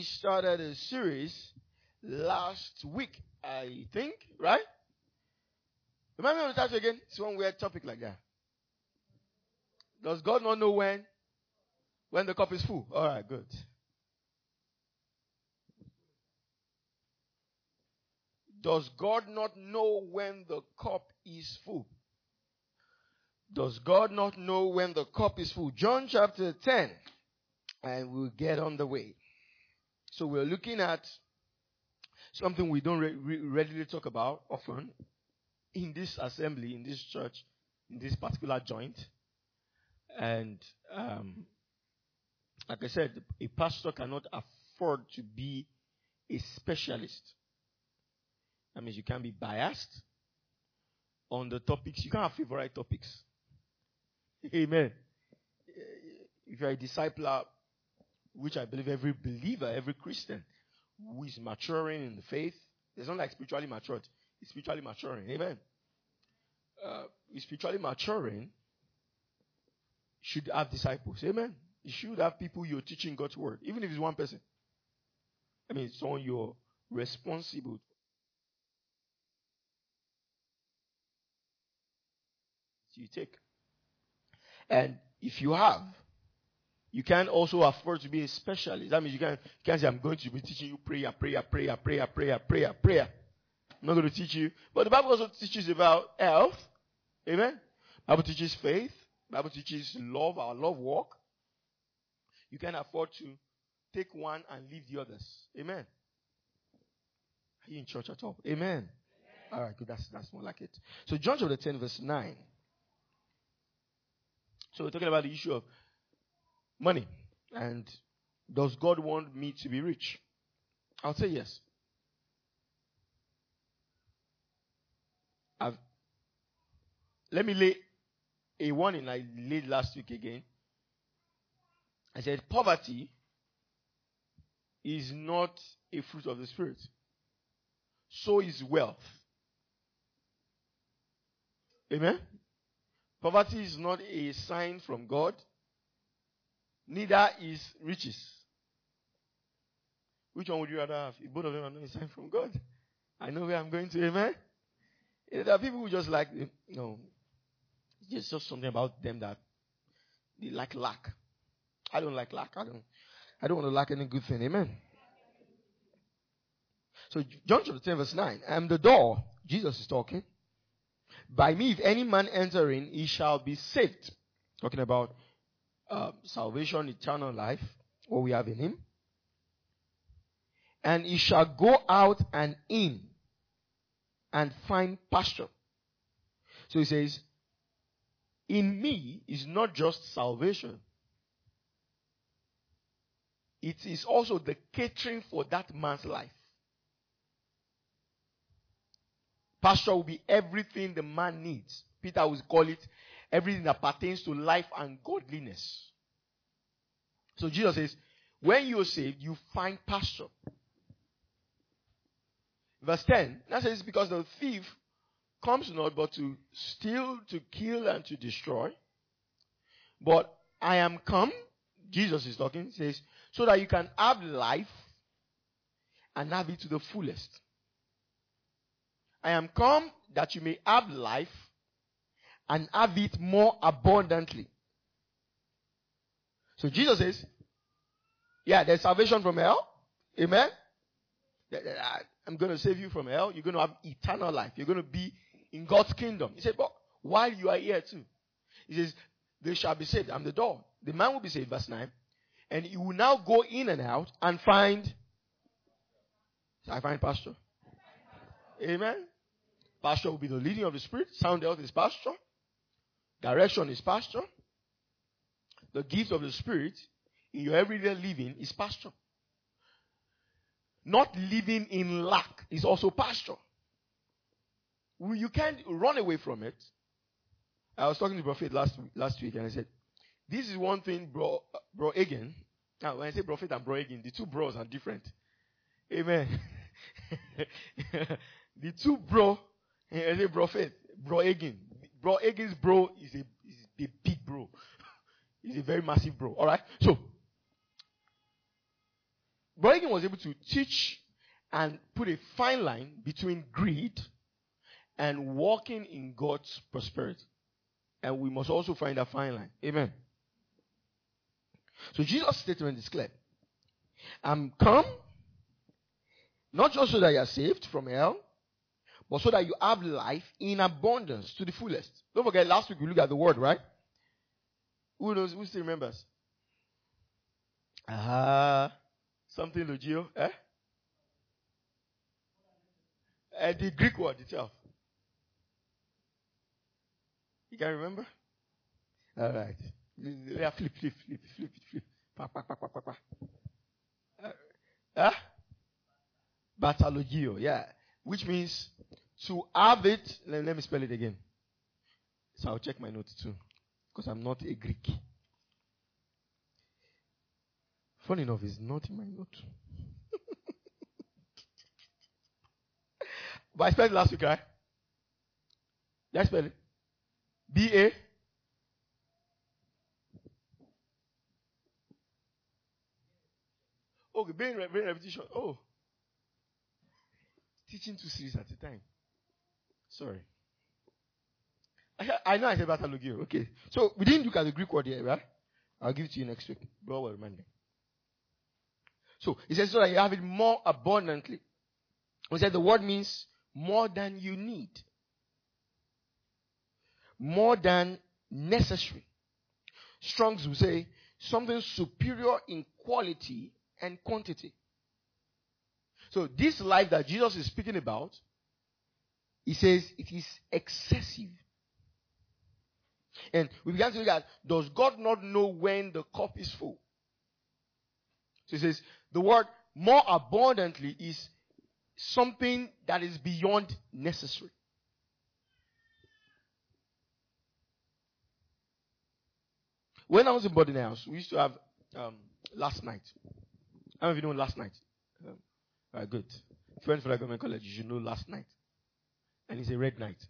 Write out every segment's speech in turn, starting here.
started a series last week, I think, right? Remind me of the title again. It's one weird topic like that. Does God not know when the cup is full? All right, good. Does God not know when the cup is full? Does God not know when the cup is full? John chapter 10. And we'll get on the way. So we're looking at something we don't readily talk about often in this assembly, in this church, in this particular joint. And like I said, a pastor cannot afford to be a specialist. That means you can't be biased on the topics. You can't have favorite topics. Amen. If you're a discipler, which I believe every believer, every Christian who is maturing in the faith, it's not like spiritually matured. It's spiritually maturing. Amen. Spiritually maturing should have disciples. Amen. You should have people you're teaching God's word, even if it's one person. I mean, someone you're responsible. So you take. And if you have, you can also afford to be a specialist. That means you can't say, I'm going to be teaching you prayer. I'm not going to teach you. But the Bible also teaches about health. Amen. The Bible teaches faith. The Bible teaches love, our love walk. You can afford to take one and leave the others. Amen. Are you in church at all? Amen. All right, good. That's more like it. So John chapter 10 verse 9. So we're talking about the issue of money. And does God want me to be rich? I'll say yes. Let me lay a warning I laid last week again. I said poverty is not a fruit of the Spirit. So is wealth. Amen? Poverty is not a sign from God. Neither is riches. Which one would you rather have? If both of them are not a sign from God. I know where I'm going to, amen? There are people who just like, it's just something about them that they like lack. I don't like lack. I don't want to lack any good thing, amen? So John chapter 10 verse 9. I am the door. Jesus is talking. By me, if any man enter in, he shall be saved. Talking about salvation, eternal life, what we have in him. And he shall go out and in and find pasture. So he says, in me is not just salvation. It is also the catering for that man's life. Pasture will be everything the man needs. Peter will call it everything that pertains to life and godliness. So Jesus says, when you're saved, you find pasture. Verse 10, that says, because the thief comes not but to steal, to kill, and to destroy. But I am come, Jesus is talking, says, so that you can have life and have it to the fullest. I am come that you may have life and have it more abundantly. So Jesus says, yeah, there's salvation from hell. Amen. I'm going to save you from hell. You're going to have eternal life. You're going to be in God's kingdom. He said, but while you are here too. He says, they shall be saved. I'm the door. The man will be saved, verse 9. And he will now go in and out and find pasture. Amen. Pasture will be the leading of the Spirit. Sound health is pasture. Direction is pasture. The gift of the Spirit in your everyday living is pasture. Not living in lack is also pasture. You can't run away from it. I was talking to Prophet last week and I said, this is one thing bro Egan. Now when I say Prophet and bro Egan, the two bros are different. Amen. The two bro, I say Prophet, bro Egan. Bro Egan's bro is a big bro. He's a very massive bro. Alright? So, Brother Hagin was able to teach and put a fine line between greed and walking in God's prosperity. And we must also find that fine line. Amen. So Jesus' statement is clear. I'm come not just so that you are saved from hell, but so that you have life in abundance to the fullest. Don't forget, last week we looked at the word, right? Who knows? Who still remembers? Something logio, eh? The Greek word itself. You can remember? All right. Yeah, flip. Pa. Batalogio, yeah. Which means to have it. Let me spell it again. So I'll check my notes too. Because I'm not a Greek. Funny enough, it's not in my note. But I spelled it last week, right? Did I spell it? B-A. Okay, brain repetition. Oh. Teaching 2 series at a time. Sorry. I know I said batalogio. Okay. So we didn't look at the Greek word here, right? I'll give it to you next week. Bro will remind me. So it says so that you have it more abundantly. We said the word means more than you need. More than necessary. Strong's will say something superior in quality and quantity. So this life that Jesus is speaking about, he says it is excessive. And we began to look at, does God not know when the cup is full? So he says the word more abundantly is something that is beyond necessary. When I was in boarding house, we used to have last night. I don't know if you know last night. Good. If you went for the government college, you should know last night. And it's a red night.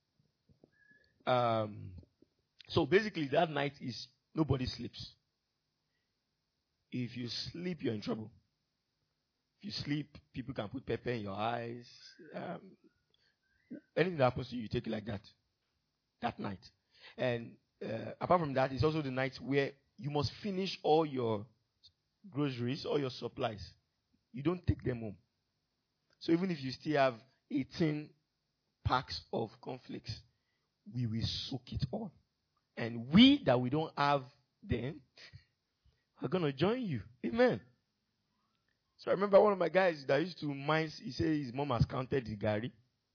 So basically that night is nobody sleeps. If you sleep, you're in trouble. If you sleep, people can put pepper in your eyes. Anything that happens to you, you take it like that. That night. And apart from that, it's also the night where you must finish all your groceries, all your supplies. You don't take them home. So even if you still have 18 packs of cornflakes, we will soak it all. And we that we don't have them are going to join you. Amen. So I remember one of my guys that used to mine, he said his mom has counted the gari.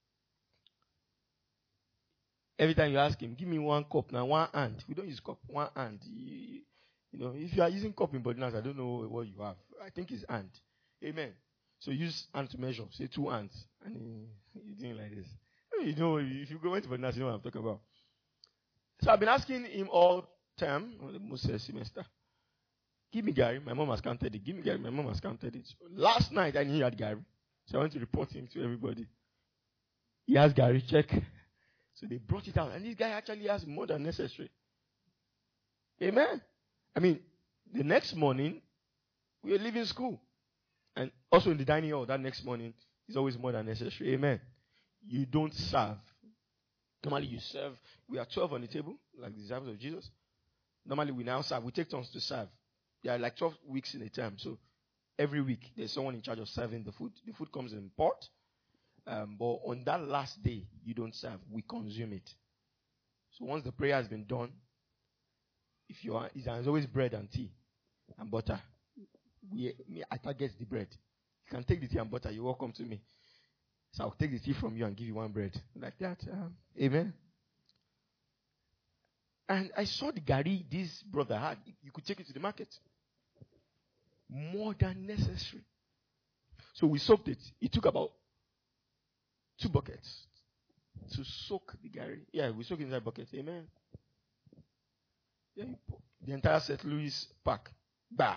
Every time you ask him, give me 1 cup now, 1 hand. We don't use cup, 1 hand. You know, if you are using cup in Bodinas, I don't know what you have. I think it's hand. Amen. So use hand to measure. Say 2 hands. And you're doing like this. You know, if you go into Bodinas, you know what I'm talking about. So I've been asking him all term, almost a semester. Give me Gary. My mom has counted it. Give me Gary. My mom has counted it. So last night I knew he had Gary. So I went to report him to everybody. He has Gary. Check. So they brought it out. And this guy actually has more than necessary. Amen. I mean, the next morning, we were leaving school. And also in the dining hall that next morning, it's always more than necessary. Amen. You don't serve. Normally you serve. We are 12 on the table, like the disciples of Jesus. Normally we now serve. We take turns to serve. There are like 12 weeks in a term. So every week there's someone in charge of serving the food. The food comes in pot. But on that last day, you don't serve. We consume it. So once the prayer has been done, there's always bread and tea and butter. I target the bread. You can take the tea and butter. You're welcome to me. So I'll take the tea from you and give you 1 bread. Like that. Amen. And I saw the gari this brother had. You could take it to the market. More than necessary. So we soaked it. It took about 2 buckets to soak the gari. Yeah, we soak in that bucket. Amen. Yeah, the entire St. Louis pack. Bah.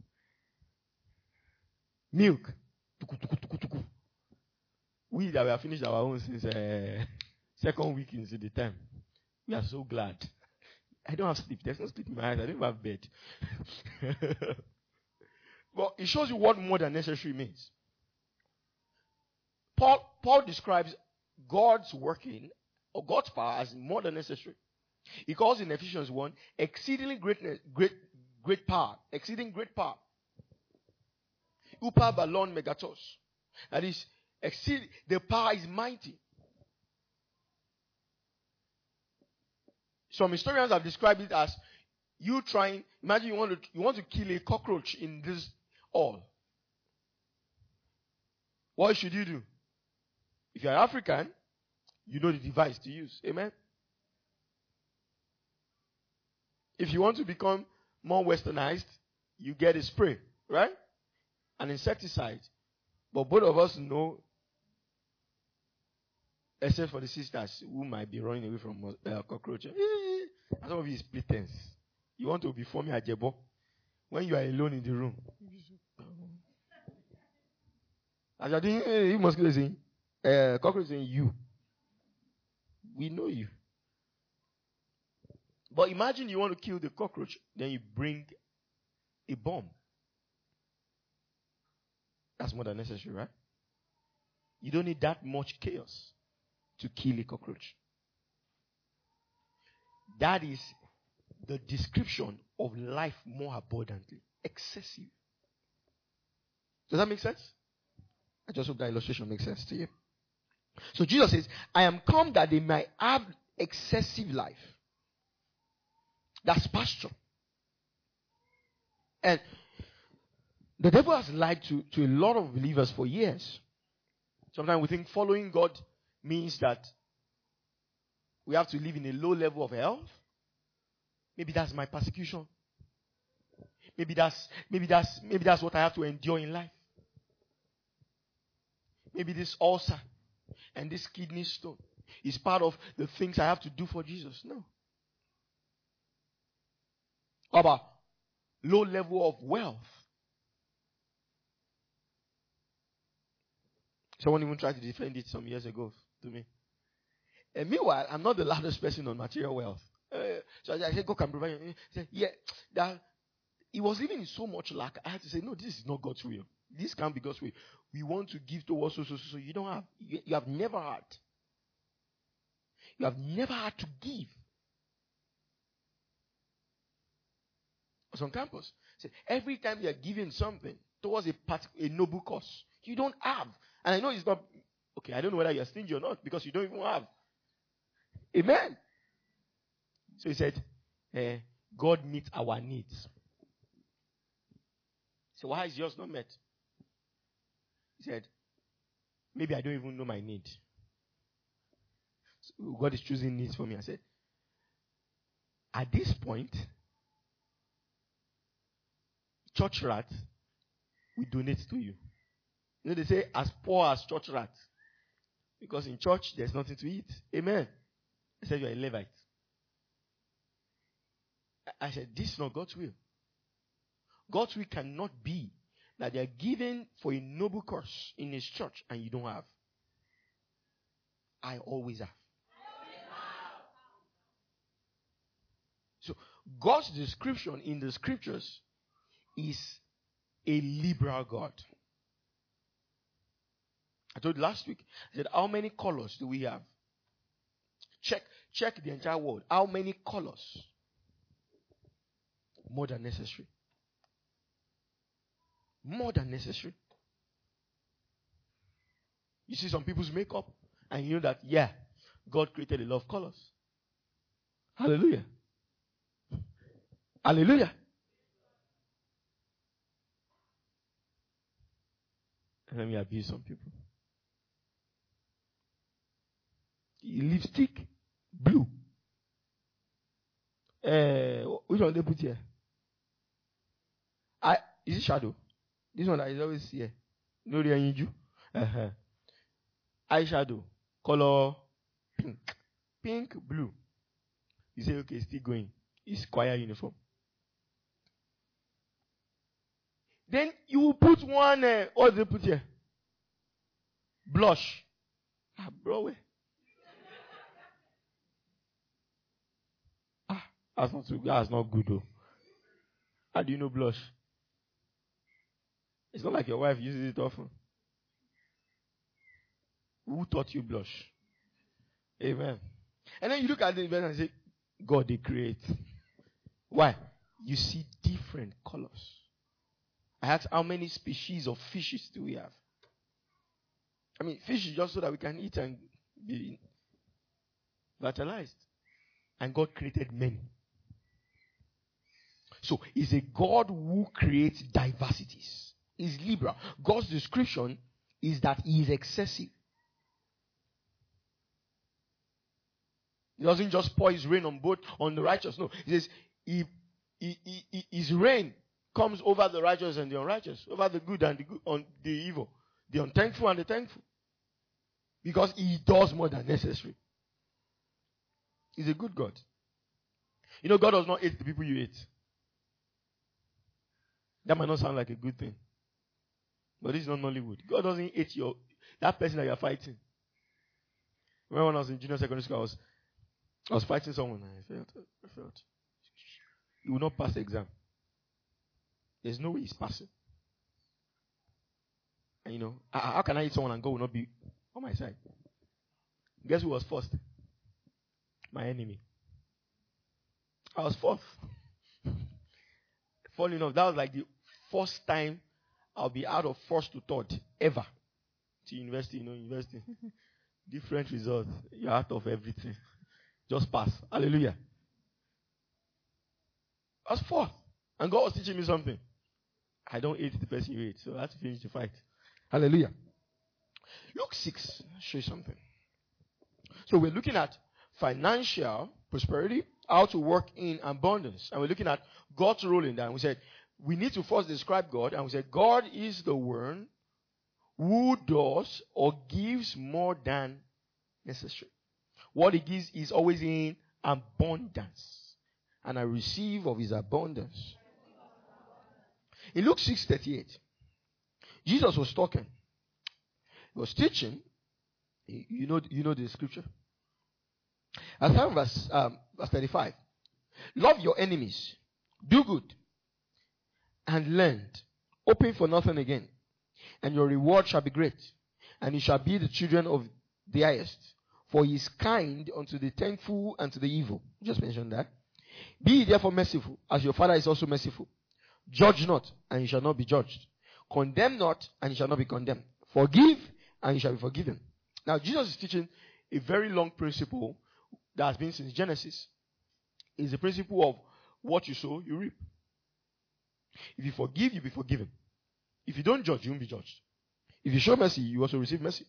Milk. Tuku. We that we have finished our own since second week into the time. We are so glad. I don't have sleep. There's no sleep in my eyes. I don't have bed. But it shows you what more than necessary means. Paul describes God's working or God's power as more than necessary. He calls in Ephesians 1 exceedingly great power. Exceeding great power. Upa balon megatos. That is, the power is mighty. Some historians have described it as you trying, imagine you want to kill a cockroach in this hall. What should you do? If you're African, you know the device to use. Amen? If you want to become more westernized, you get a spray, right? An insecticide. But both of us know, except for the sisters who might be running away from cockroaches. And some of you is pretense. You want to be forming a jebo when you are alone in the room. As you're doing, you must be saying, cockroach saying you. We know you. But imagine you want to kill the cockroach, then you bring a bomb. That's more than necessary, right? You don't need that much chaos to kill a cockroach. That is the description of life more abundantly. Excessive. Does that make sense? I just hope that illustration makes sense to you. So Jesus says, I am come that they might have excessive life. That's pasture. And the devil has lied to a lot of believers for years. Sometimes we think following God means that we have to live in a low level of health. Maybe that's my persecution. Maybe that's what I have to endure in life. Maybe this ulcer and this kidney stone is part of the things I have to do for Jesus. No. How about low level of wealth? Someone even tried to defend it some years ago to me. And meanwhile, I'm not the loudest person on material wealth. So I said, God can provide. He said, yeah, that he was living in so much lack. I had to say, no, this is not God's will. This can't be God's will. We want to give to us, so you don't have. You have never had. You have never had to give. On campus, so every time you are giving something towards a noble cause, you don't have. And I know it's not, okay, I don't know whether you're stingy or not because you don't even have. Amen. So he said, God meets our needs. So why is yours not met? He said, maybe I don't even know my need. So God is choosing needs for me. I said, at this point, church rats, we donate to you. You know, they say, as poor as church rats. Because in church, there's nothing to eat. Amen. I said, you're a Levite. I said, this is not God's will. God's will cannot be that they are given for a noble cause in his church and you don't have. I always have. So, God's description in the scriptures is a liberal God. I told you last week, I said, how many colors do we have? Check the entire world. How many colors? More than necessary. More than necessary. You see some people's makeup, and you know that, yeah, God created a lot of colors. Hallelujah. Hallelujah. Let me abuse some people. Lipstick, blue. Which one they put here? Is it shadow? This one that is always here. No, they are in you. Eyeshadow, color pink. Pink, blue. You say, okay, still going. It's choir uniform. Then you will put one, what do they put here? Blush. Bro. That's not good though. How do you know blush? It's not like your wife uses it often. Who taught you blush? Amen. And then you look at the event and say, God, they create. Why? You see different colors. I asked, how many species of fishes do we have? I mean, fish is just so that we can eat and be fertilized. And God created many. So, it's a God who creates diversities. He's liberal. God's description is that He is excessive. He doesn't just pour His rain on the righteous. No, He says His rain comes over the righteous and the unrighteous, over the good and the evil, the unthankful and the thankful. Because He does more than necessary. He's a good God. You know, God does not hate the people you hate. That might not sound like a good thing. But this is not Nollywood. God doesn't hate that person that you are fighting. When I was in junior secondary school, I was fighting someone and I felt. He will not pass the exam. There's no way he's passing. And you know, how can I hit someone and God will not be on my side? Guess who was first? My enemy. I was fourth. Funny enough, that was like the first time I'll be out of first to third ever. To university, university. Different results. You're out of everything. Just pass. Hallelujah. I was fourth. And God was teaching me something. I don't hate the person you hate, so I have to finish the fight. Hallelujah. Luke 6. I'll show you something. So we're looking at financial prosperity, how to work in abundance. And we're looking at God's role in that. And we said, we need to first describe God. And we said, God is the one who does or gives more than necessary. What He gives is always in abundance. And I receive of His abundance. In Luke 6:38, Jesus was talking. He was teaching. You know the scripture. I start verse 35. Love your enemies. Do good. And lend. Hoping for nothing again. And your reward shall be great. And you shall be the children of the highest. For He is kind unto the thankful and to the evil. Just mentioned that. Be ye therefore merciful, as your Father is also merciful. Judge not, and you shall not be judged. Condemn not, and you shall not be condemned. Forgive, and you shall be forgiven. Now, Jesus is teaching a very long principle that has been since Genesis. It's the principle of what you sow, you reap. If you forgive, you'll be forgiven. If you don't judge, you won't be judged. If you show mercy, you also receive mercy.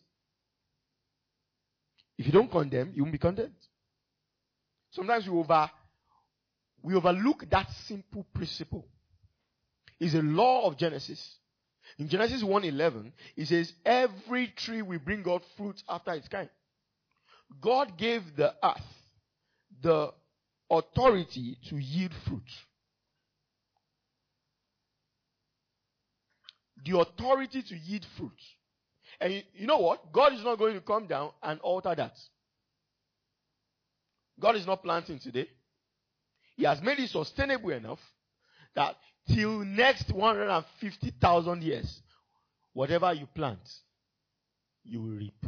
If you don't condemn, you won't be condemned. Sometimes we overlook that simple principle. It's a law of Genesis. In Genesis 1:11, it says, every tree will bring out fruit after its kind. God gave the earth the authority to yield fruit. The authority to yield fruit. And you know what? God is not going to come down and alter that. God is not planting today. He has made it sustainable enough that till next 150,000 years, whatever you plant, you will reap.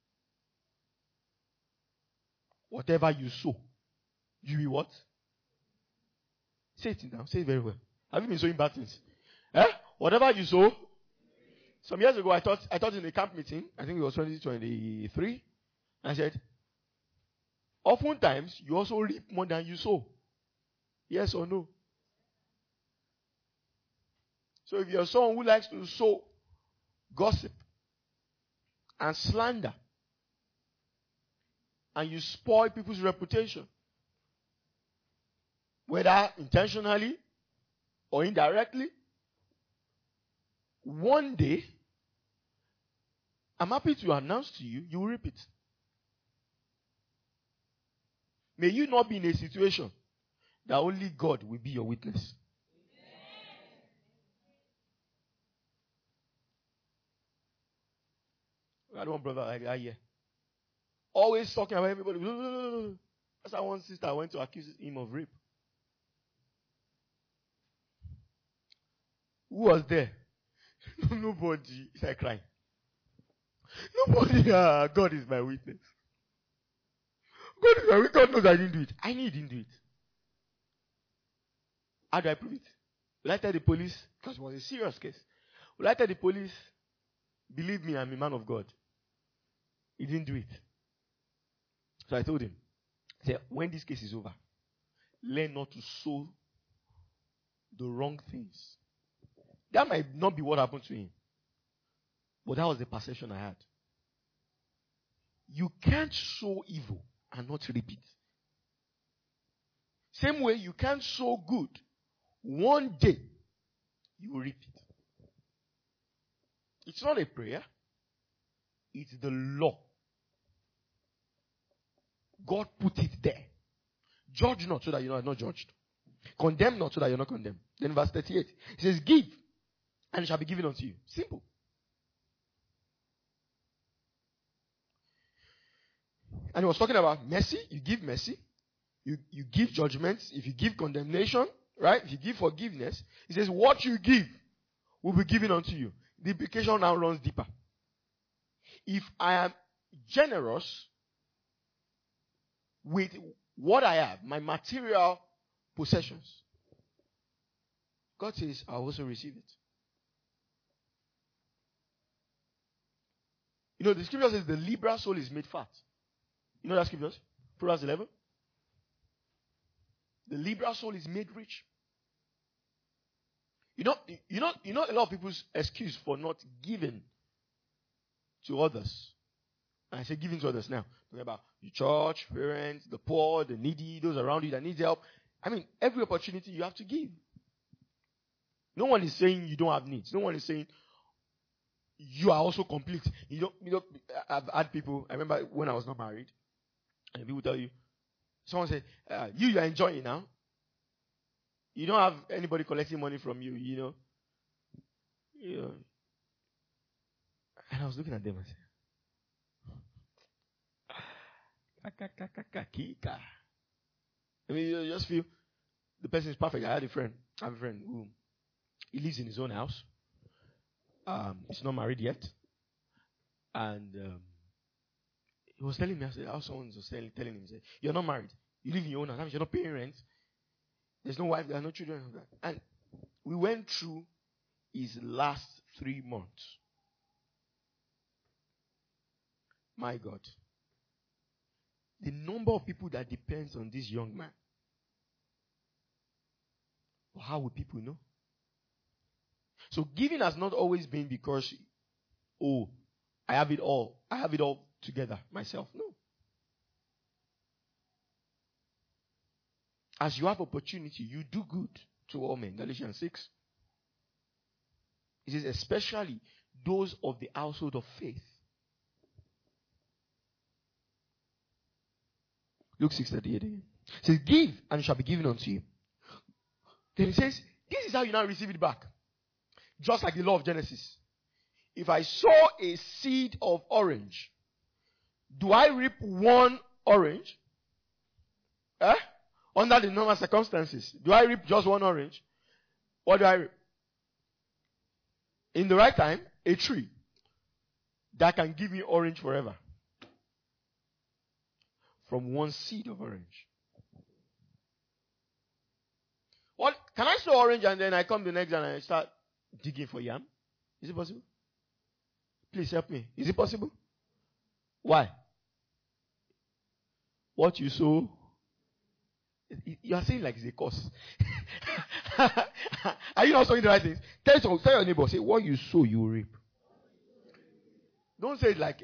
Whatever you sow, you will what? Say it now. Say it very well. Have you been sowing bad things? Whatever you sow. Some years ago, I taught in a camp meeting. I think it was 2023. I said, oftentimes, you also reap more than you sow. Yes or no? So if you're someone who likes to sow gossip and slander, and you spoil people's reputation, whether intentionally or indirectly, one day, I'm happy to announce to you, you will reap it. May you not be in a situation that only God will be your witness. I don't want brother like that here. Always talking about everybody. That's how one sister went to accuse him of rape. Who was there? Nobody. He started crying. Nobody. God is my witness. God is my witness. God knows I didn't do it. I knew he didn't do it. How do I prove it? Will I tell the police? Because it was a serious case. Will I tell the police, believe me, I'm a man of God? He didn't do it. So I told him, I said, when this case is over, learn not to sow the wrong things. That might not be what happened to him. But that was the perception I had. You can't sow evil and not reap it. Same way you can't sow good. One day, you will reap it. It's not a prayer. It's the law. God put it there. Judge not so that you are not judged. Condemn not so that you're not condemned. Then verse 38. It says, give and it shall be given unto you. Simple. And he was talking about mercy. You give mercy. You give judgments. If you give condemnation, right? If you give forgiveness, he says, what you give will be given unto you. The implication now runs deeper. If I am generous with what I have, my material possessions, God says, I'll also receive it. You know, the scripture says the liberal soul is made fat. You know that scripture? Proverbs 11. The liberal soul is made rich. You know a lot of people's excuse for not giving to others. And I say giving to others now. Talking about the church, parents, the poor, the needy, those around you that need help. I mean, every opportunity you have to give. No one is saying you don't have needs. No one is saying you are also complete. You know, I've had people, I remember when I was not married, and people tell you, someone said, you are enjoying now. You don't have anybody collecting money from you, you know. And I was looking at them and said, I mean, you just feel the person is perfect. I have a friend who he lives in his own house. He's not married yet. And he was telling me, I said, how someone was telling him, he said, you're not married. You live in your own house. You're not paying rent. There's no wife. There are no children. And we went through his last 3 months. My God. The number of people that depends on this young man. Well, how will people know? So giving has not always been because, I have it all. I have it all together myself. No. As you have opportunity, you do good to all men. Galatians 6. It says, especially those of the household of faith. Luke 6:38 again. It says, give and it shall be given unto you. Then it says, this is how you now receive it back. Just like the law of Genesis. If I sow a seed of orange, do I reap one orange? Under the normal circumstances, do I reap just one orange? What do I reap? In the right time, a tree that can give me orange forever. From one seed of orange. What? Can I sow orange and then I come the next day and I start digging for yam? Is it possible? Please help me. Is it possible? Why? What you sow, you are saying like it's a curse. Are you not sowing the right things? Tell your neighbor, say, what you sow, you will reap. Don't say it like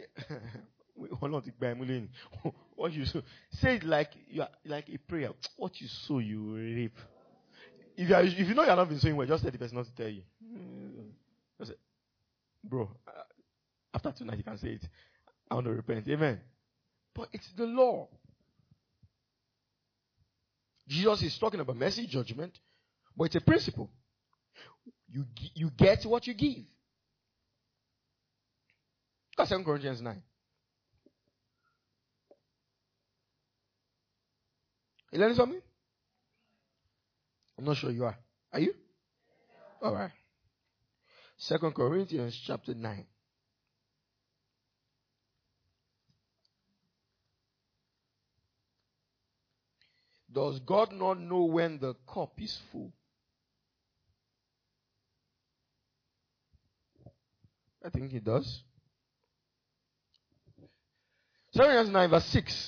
what you sow. Say it like a prayer. What you sow, you will reap. If you know you are not been sowing well, just let the person not to tell you. Just say, bro, after tonight you can say it. I want to repent. Amen. But it's the law. Jesus is talking about mercy, judgment, but it's a principle. You get what you give. That's 2 Corinthians 9. You learning something? I'm not sure you are. Are you? All right. 2 Corinthians chapter 9. Does God not know when the cup is full? I think he does. 2 Corinthians 9 verse 6.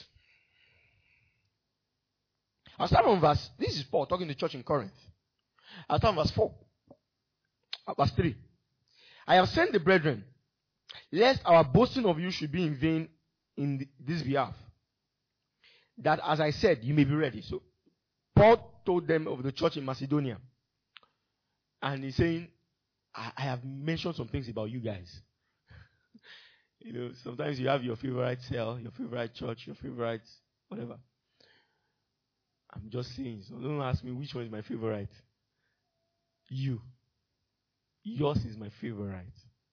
I'll start from verse, this is Paul talking to the church in Corinth. I'll start from verse 4. Verse 3. I have sent the brethren, lest our boasting of you should be in vain in this behalf. That, as I said, you may be ready. So, Paul told them of the church in Macedonia. And he's saying, I have mentioned some things about you guys. Sometimes you have your favorite cell, your favorite church, your favorite whatever. I'm just saying, so don't ask me which one is my favorite. You. Yours is my favorite.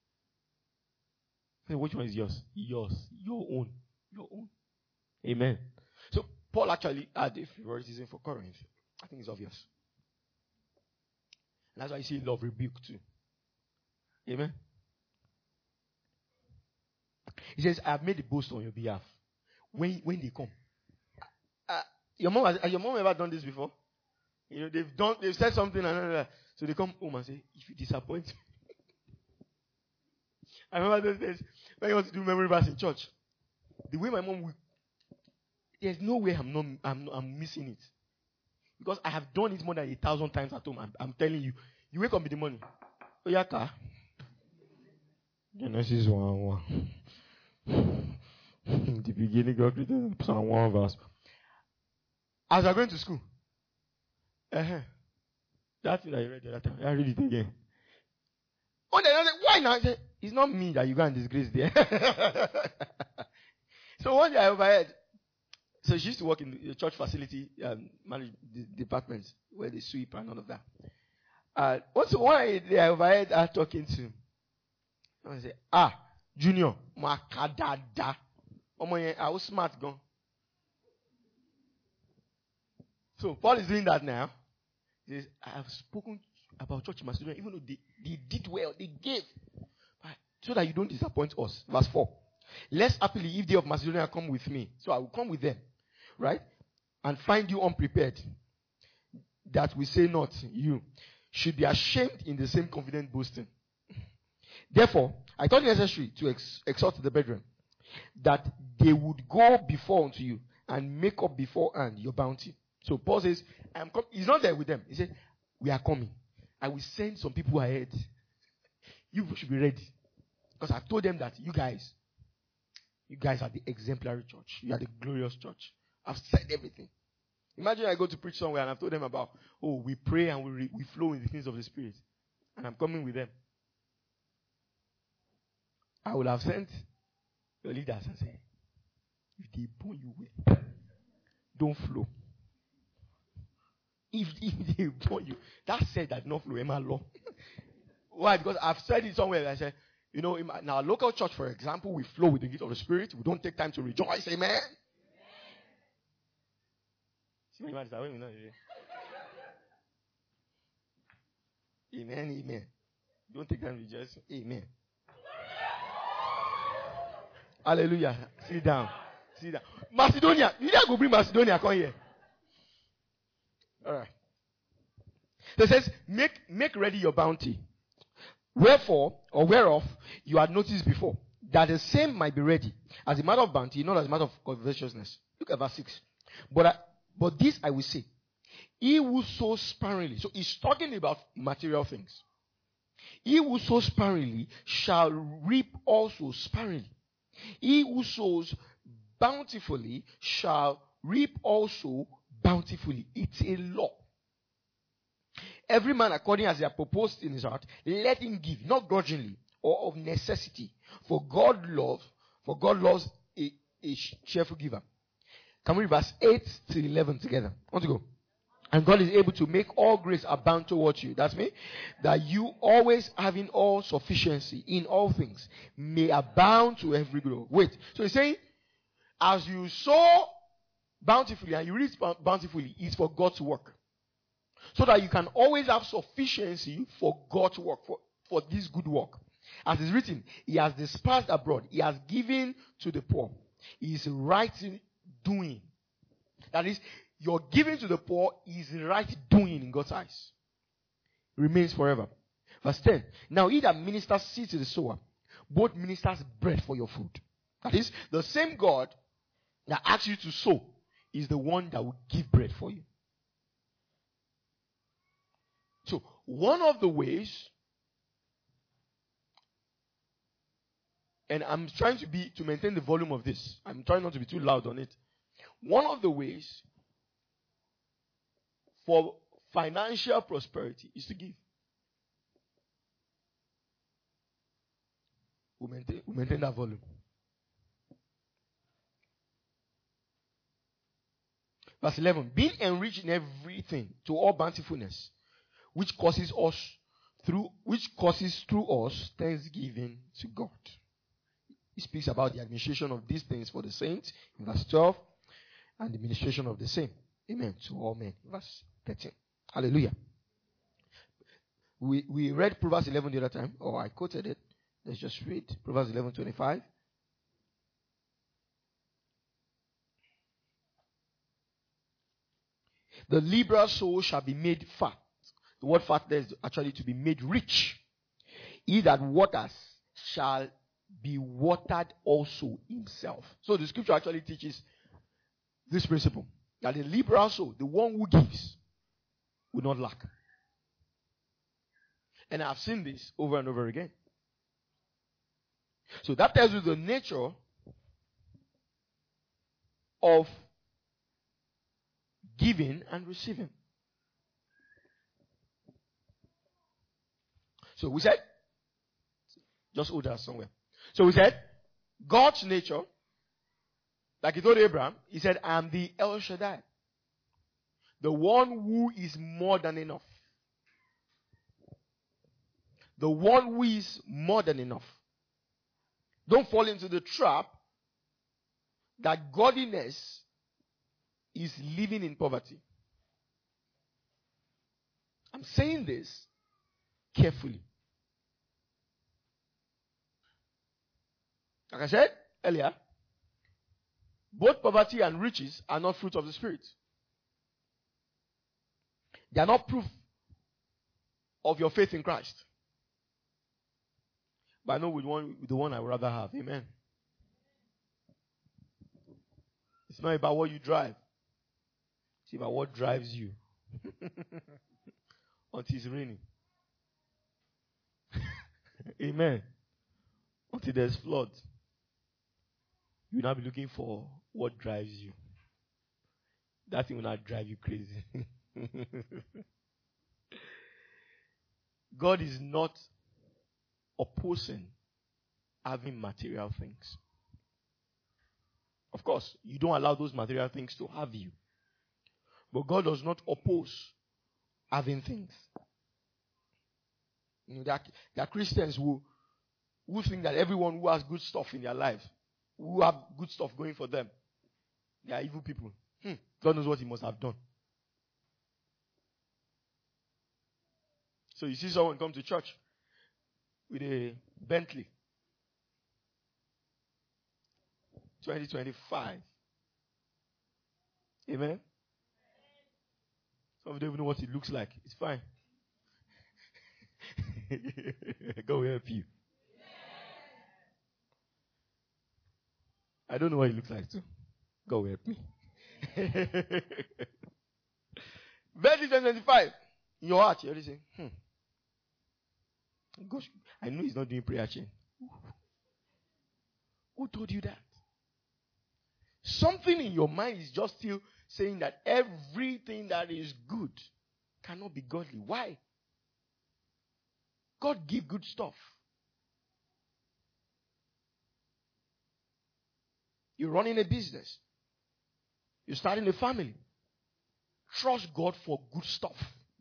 So which one is yours? Yours. Your own. Your own. Amen. So Paul actually had a favoritism for Corinth. I think it's obvious. And that's why you see love rebuke too. Amen. He says, I have made a boast on your behalf. When they come. Has your mom ever done this before? They've said something and so they come home and say, if you disappoint me. I remember those days when I want to do memory verse in church. The way my mom will, there's no way I'm missing it. Because I have done it more than 1,000 times at home. I'm telling you. You wake up in the morning. Oh, yeah, car. Genesis 1:1. The beginning God created Psalm 1 verse. As I'm going to school. That thing that you read the other time. I read it again. Oh, they say, why now? I say, it's not me that you go and disgrace there. So one day I overheard. So she used to work in the church facility, manage the departments where they sweep and all of that. Also one day I overheard her talking to him. I say, Junior, makadada. I was smart gone. So Paul is doing that now. He says, I have spoken about church in Macedonia, even though they did well, they gave. So that you don't disappoint us. Verse 4. Lest happily if they of Macedonia come with me. So I will come with them. Right? And find you unprepared. That we say not, you should be ashamed in the same confident boasting. Therefore, I thought it necessary to exhort the brethren that they would go before unto you and make up beforehand your bounty. So Paul says, he's not there with them. He said, we are coming. I will send some people ahead. You should be ready. Because I've told them that you guys are the exemplary church. You are the glorious church. I've said everything. Imagine I go to preach somewhere and I've told them about, we pray and we flow in the things of the Spirit. And I'm coming with them. I would have sent your leaders and say, if they burn you well, don't flow. If they burn you, that said that not flow, Emma law. Why? Because I've said it somewhere. I said, in our local church, for example, we flow with the gift of the Spirit. We don't take time to rejoice. Amen. Amen. Amen. Don't take time to rejoice. Amen. Hallelujah. Sit down. Macedonia. You didn't go bring Macedonia. Come here. All right. So it says, make ready your bounty. Wherefore, or whereof, you had noticed before, that the same might be ready, as a matter of bounty, not as a matter of covetousness. Look at verse 6. But this I will say, he who sows sparingly, so he's talking about material things. He who sows sparingly shall reap also sparingly. He who sows bountifully shall reap also bountifully. It's a law. Every man according as he has proposed in his heart, let him give, not grudgingly or of necessity. For God loves a cheerful giver. Can we read verse 8 to 11 together? Want to go? And God is able to make all grace abound towards you. That's me. That you always having all sufficiency in all things may abound to every good. Wait. So he's saying, as you sow bountifully and you reap bountifully, it's for God's work. So that you can always have sufficiency for God's work, for for this good work. As is written, he has dispersed abroad. He has given to the poor. He is right doing. That is, your giving to the poor is right doing in God's eyes. Remains forever. Verse 10. Now he that ministers seed to the sower, both ministers bread for your food. That is, the same God that asks you to sow is the one that will give bread for you. So, one of the ways, and I'm trying to maintain the volume of this. I'm trying not to be too loud on it. One of the ways for financial prosperity is to give. We maintain that volume. Verse 11. Being enriched in everything to all bountifulness, which causes through us thanksgiving to God. He speaks about the administration of these things for the saints in verse 12, and the administration of the same. Amen. To all men. Verse 13. Hallelujah. We read Proverbs 11 the other time, or I quoted it. Let's just read Proverbs 11:25. The liberal soul shall be made fat. The word fat there is actually to be made rich. He that waters shall be watered also himself. So the scripture actually teaches this principle. That the liberal soul, the one who gives, will not lack. And I've seen this over and over again. So that tells you the nature of giving and receiving. So we said, just hold that somewhere. So we said, God's nature, like he told Abraham, he said, I am the El Shaddai. The one who is more than enough. The one who is more than enough. Don't fall into the trap that godliness is living in poverty. I'm saying this carefully. Like I said earlier, both poverty and riches are not fruit of the Spirit. They are not proof of your faith in Christ. But I know with the one I would rather have. Amen. It's not about what you drive. It's about what drives you. Until it's raining. Amen. Until there's flood. You'll not be looking for what drives you. That thing will not drive you crazy. God is not opposing having material things. Of course, you don't allow those material things to have you. But God does not oppose having things. You know, there are Christians who think that everyone who has good stuff in their life, who have good stuff going for them, they are evil people. God knows what he must have done. So you see someone come to church with a Bentley. 2025. Amen. Some of them don't even know what it looks like. It's fine. God will help you. I don't know what it looks like too. God will help me. Bentley 2025. In your heart, you're saying, Gosh, I know he's not doing prayer chain. Who told you that? Something in your mind is just still saying that everything that is good cannot be godly. Why? God give good stuff. You're running a business. You're starting a family. Trust God for good stuff.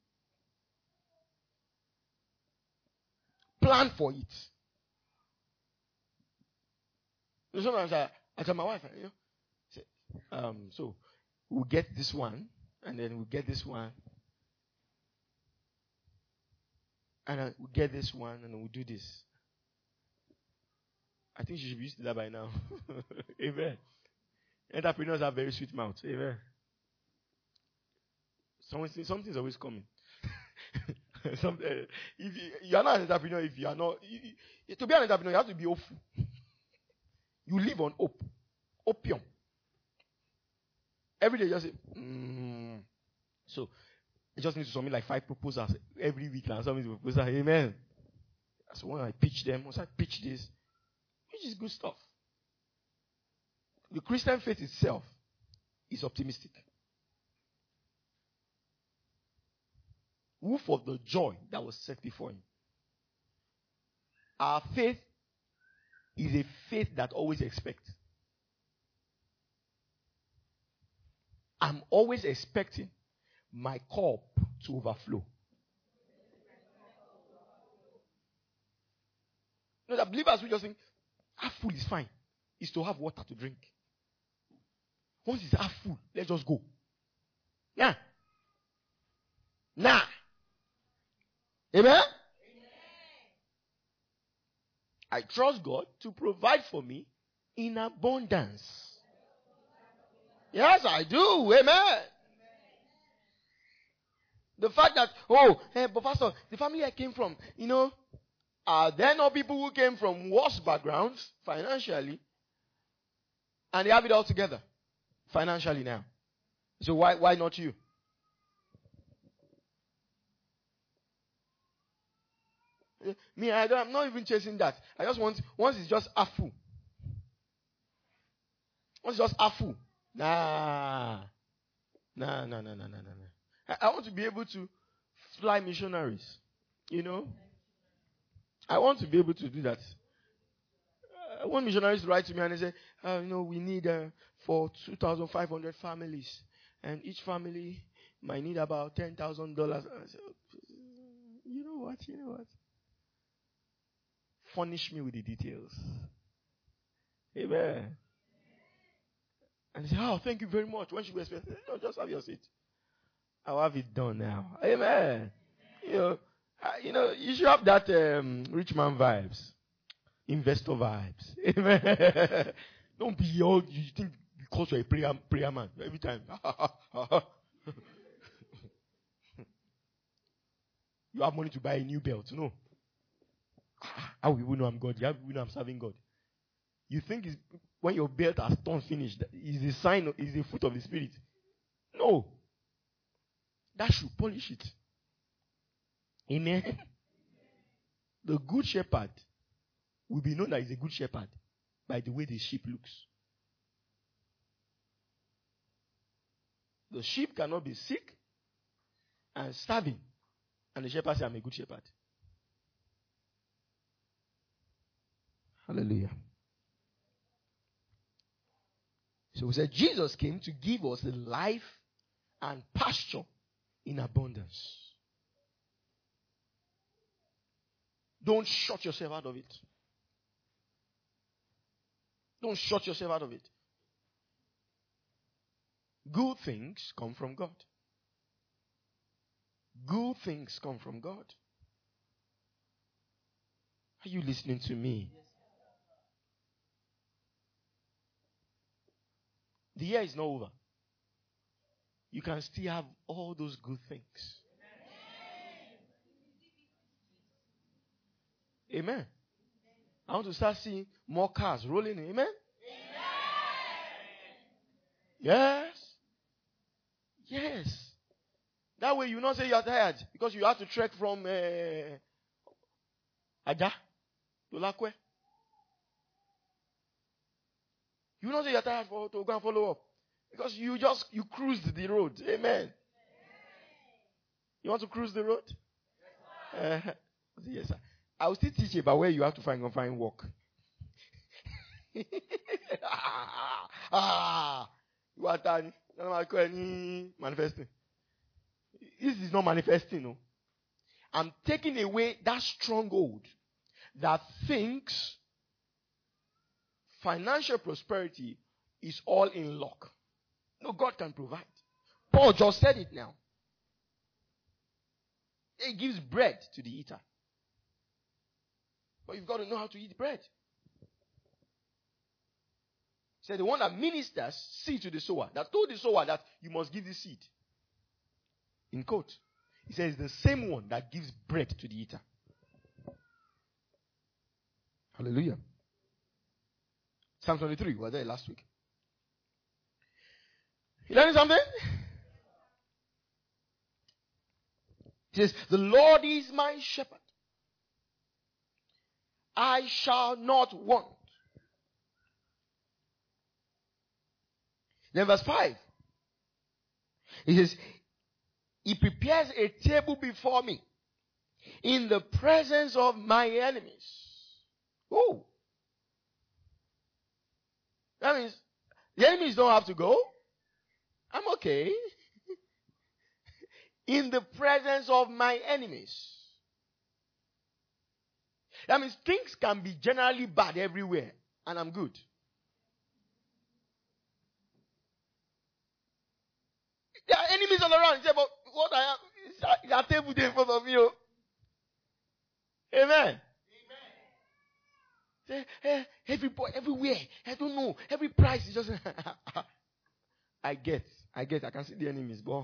Plan for it. Sometimes I tell my wife, so we'll get this one, and then we'll get this one. And we'll get this one and we'll do this. I think you should be used to that by now. Amen. Entrepreneurs have very sweet mouths. Amen. Something's always coming. If you are not an entrepreneur, if you are not, to be an entrepreneur, you have to be hopeful. You live on hope. Opium. Every day, just say, So, I just need to submit like 5 proposals every week. And somebody propose, amen. So when I pitch them, once I pitch this, which is good stuff. The Christian faith itself is optimistic. Who for the joy that was set before him. Our faith is a faith that always expects. I'm always expecting my cup to overflow. No, the believers will just think, half full is fine. It's to have water to drink. Once it's half full, let's just go. Yeah. Nah. Amen? I trust God to provide for me in abundance. Yes, I do. Amen. The fact that, but Pastor, the family I came from, are there no people who came from worse backgrounds financially and they have it all together financially now? So why not you? Me, I'm not even chasing that. I just want, once it's just half full. Once it's just half full. Nah. I want to be able to fly missionaries. I want to be able to do that. One missionary write to me and they say, we need for 2,500 families. And each family might need about $10,000. I said, you know what? Furnish me with the details. Amen. And he said, thank you very much. When should we expect? No, just have your seat. I'll have it done now. Amen. You should have that rich man vibes. Investor vibes. Amen. Don't be all, you think because you're a prayer man. Every time. You have money to buy a new belt. No. How will you know I'm God? How will you know I'm serving God? You think when your belt has turned finished, is a sign, is a fruit of the Spirit? No. That should polish it. Amen. The good shepherd will be known that he's a good shepherd by the way the sheep looks. The sheep cannot be sick and starving, and the shepherd says, I'm a good shepherd. Hallelujah. So we said Jesus came to give us life and pasture in abundance. Don't shut yourself out of it. Don't shut yourself out of it. Good things come from God. Good things come from God. Are you listening to me? The year is not over. You can still have all those good things. Amen. I want to start seeing more cars rolling in. Amen. Yes. That way you not say you are tired because you have to trek from Aja to Lakwe. You not say you are tired to go and follow up because you cruised the road. Amen. You want to cruise the road? Yes, sir. I will still teach you about where you have to find work. You are done. Manifesting. This is not manifesting, no. I'm taking away that stronghold that thinks financial prosperity is all in luck. No, God can provide. Paul just said it now. He gives bread to the eater. But you've got to know how to eat bread. He said the one that ministers seed to the sower, that told the sower that you must give this seed. In quote. He says the same one that gives bread to the eater. Hallelujah. Psalm 23, we were there last week. You learning something? He says, the Lord is my shepherd. I shall not want. Then verse 5. He says, He prepares a table before me in the presence of my enemies. Oh. That means the enemies don't have to go. I'm okay. In the presence of my enemies. That means things can be generally bad everywhere, and I'm good. There are enemies all around. You say, but what I have is a table there in front of you. Amen. Say, hey, everywhere. I don't know. Every price is just. I get. I can see the enemies, but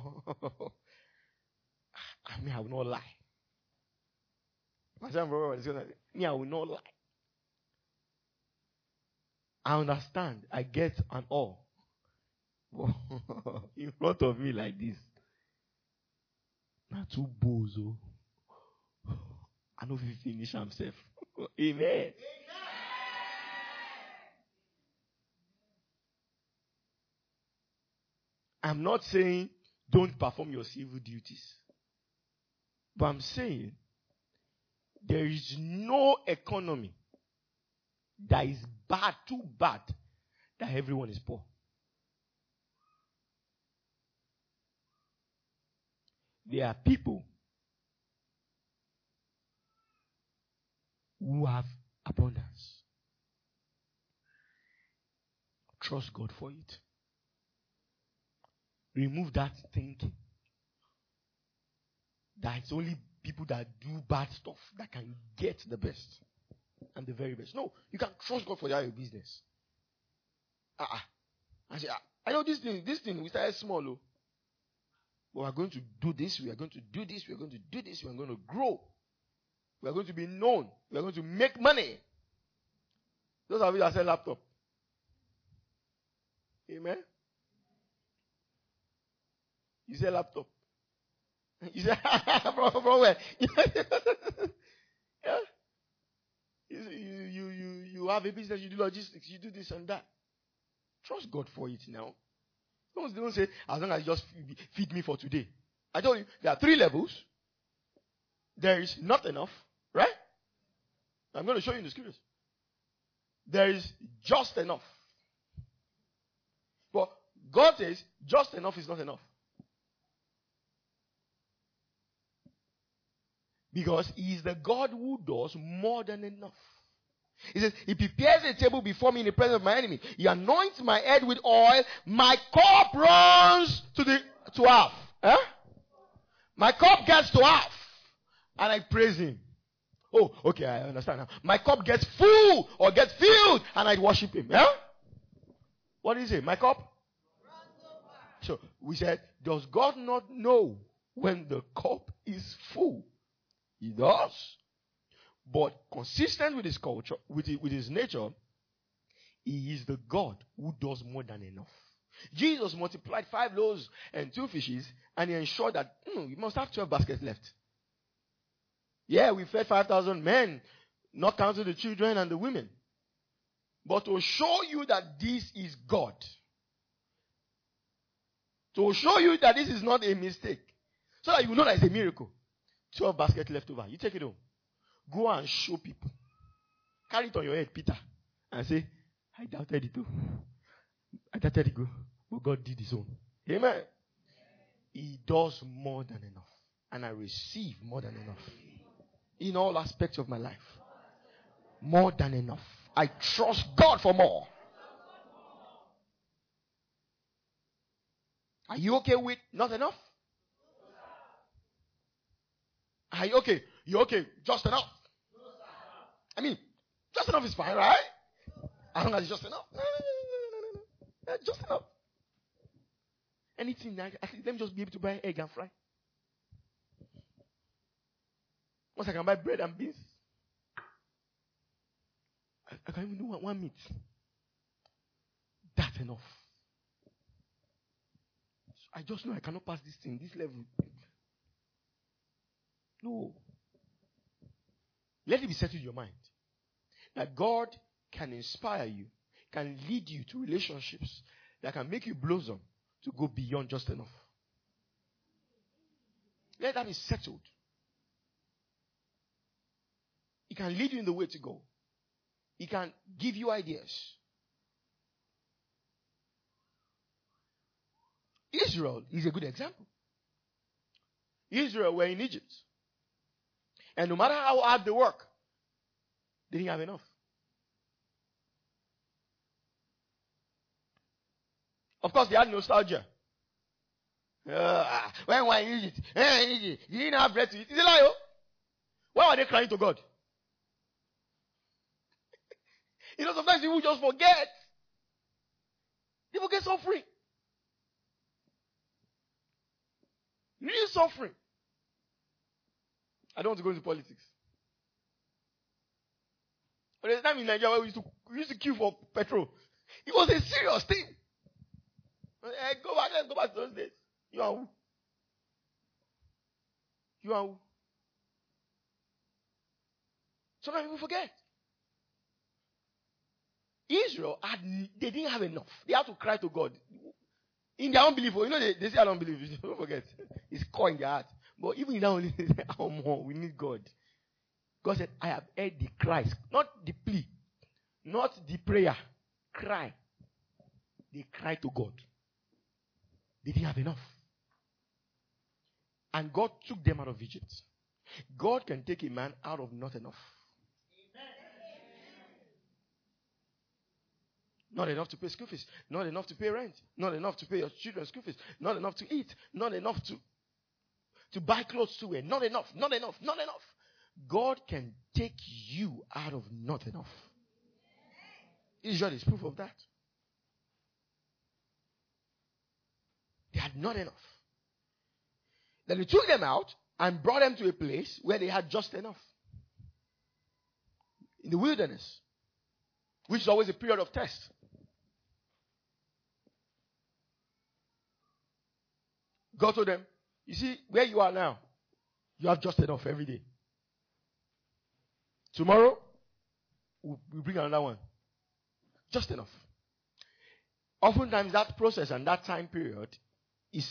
I will not lie. My son brother was saying, I will not lie. I understand. I get and all. In front of me like this. Not too bozo. I know if he finish himself. Amen. I'm not saying don't perform your civil duties. But I'm saying there is no economy that is bad, too bad, that everyone is poor. There are people who have abundance. Trust God for it. Remove that thinking that it's only people that do bad stuff that can get the best and the very best. No, you can trust God for your business. I say, I know this thing, we started small, oh. But we are going to do this, we are going to do this, we are going to do this, we are going to grow. We are going to be known. We are going to make money. Those of you that sell laptop. Amen. You sell laptop. You say, from where? Yeah. You have a business, you do logistics, you do this and that. Trust God for it now. Don't say, as long as you just feed me for today. I told you, there are 3 levels. There is not enough, right? I'm going to show you in the scriptures. There is just enough. But God says, just enough is not enough. Because He is the God who does more than enough. He says, He prepares a table before me in the presence of my enemy. He anoints my head with oil. My cup runs to half. Huh? My cup gets to half. And I praise Him. Oh, okay, I understand now. My cup gets full or gets filled and I worship Him. Huh? What did He say? My cup? So we said, does God not know when the cup is full? He does. But consistent with His culture, with His nature, He is the God who does more than enough. Jesus multiplied 5 loaves and 2 fishes, and He ensured that we must have 12 baskets left. Yeah, we fed 5,000 men, not counting the children and the women. But to show you that this is God, to show you that this is not a mistake, so that you know that it's a miracle. 12 baskets left over. You take it home. Go and show people. Carry it on your head, Peter, and say, I doubted it too. I doubted it too. But God did His own. Amen. He does more than enough. And I receive more than enough. In all aspects of my life. More than enough. I trust God for more. Are you okay with not enough? Are you okay? You're okay. Just enough. I mean, just enough is fine, right? As long as it's just enough. No. Just enough. Anything, let me just be able to buy egg and fry. Once I can buy bread and beans, I can even do one meat. That's enough. I just know I cannot pass this thing, this level. No. Let it be settled in your mind that God can inspire you, can lead you to relationships that can make you blossom to go beyond just enough. Let that be settled. He can lead you in the way to go. He can give you ideas. Israel is a good example. Israel were in Egypt. And no matter how hard they work, they didn't have enough. Of course, they had nostalgia. When we're in Egypt, you didn't have bread to eat. Is it lie? Oh? Why were they crying to God? Sometimes people just forget. They forget suffering. Real suffering. I don't want to go into politics. But there's a time in Nigeria where we used to queue for petrol. It was a serious thing. Let's go back to those days. You are who? You are who? Sometimes people forget. Israel, they didn't have enough. They had to cry to God. In their unbelief, they say I don't believe. Don't forget. It's core in their heart. But even in that only, they say, oh, more, we need God. God said, I have heard the cries. Not the plea. Not the prayer. Cry. They cried to God. They didn't have enough. And God took them out of Egypt. God can take a man out of not enough. Not enough to pay school fees. Not enough to pay rent. Not enough to pay your children's school fees. Not enough to eat. Not enough to buy clothes to wear. Not enough. Not enough. Not enough. God can take you out of not enough. Israel is proof of that. They had not enough. Then he took them out and brought them to a place where they had just enough. In the wilderness. Which is always a period of test. God told them, you see, where you are now, you have just enough every day. Tomorrow, we'll bring another one. Just enough. Oftentimes that process and that time period is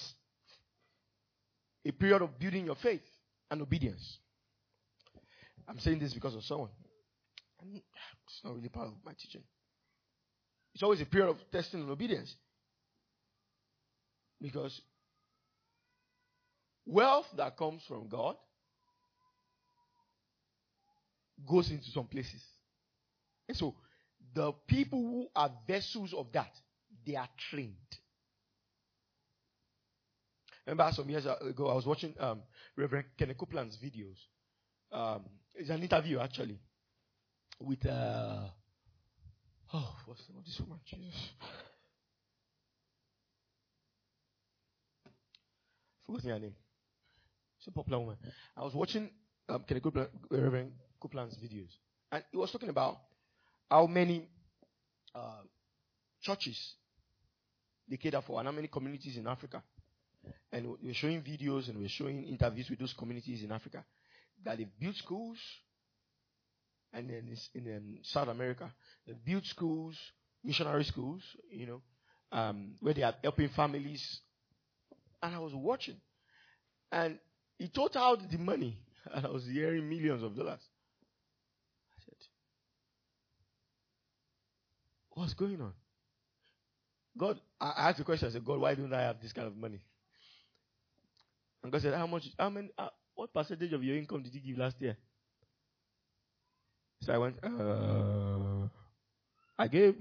a period of building your faith and obedience. I'm saying this because of someone. It's not really part of my teaching. It's always a period of testing and obedience. Because wealth that comes from God goes into some places. And so, the people who are vessels of that, they are trained. Remember some years ago, I was watching Reverend Kenneth Copeland's videos. It's an interview, actually, with, what's the name of this woman? Jesus. Forgetting her name. She's a popular woman. I was watching Reverend Copeland's videos. And he was talking about how many churches they cater for and how many communities in Africa. And we were showing videos and we were showing interviews with those communities in Africa that they've built schools. And then in South America, they've built schools, missionary schools, where they are helping families. And I was watching. And he told out the money. And I was hearing millions of dollars. I said, what's going on? God, I asked the question. I said, God, why don't I have this kind of money? And God said, what percentage of your income did you give last year? So I went, I gave.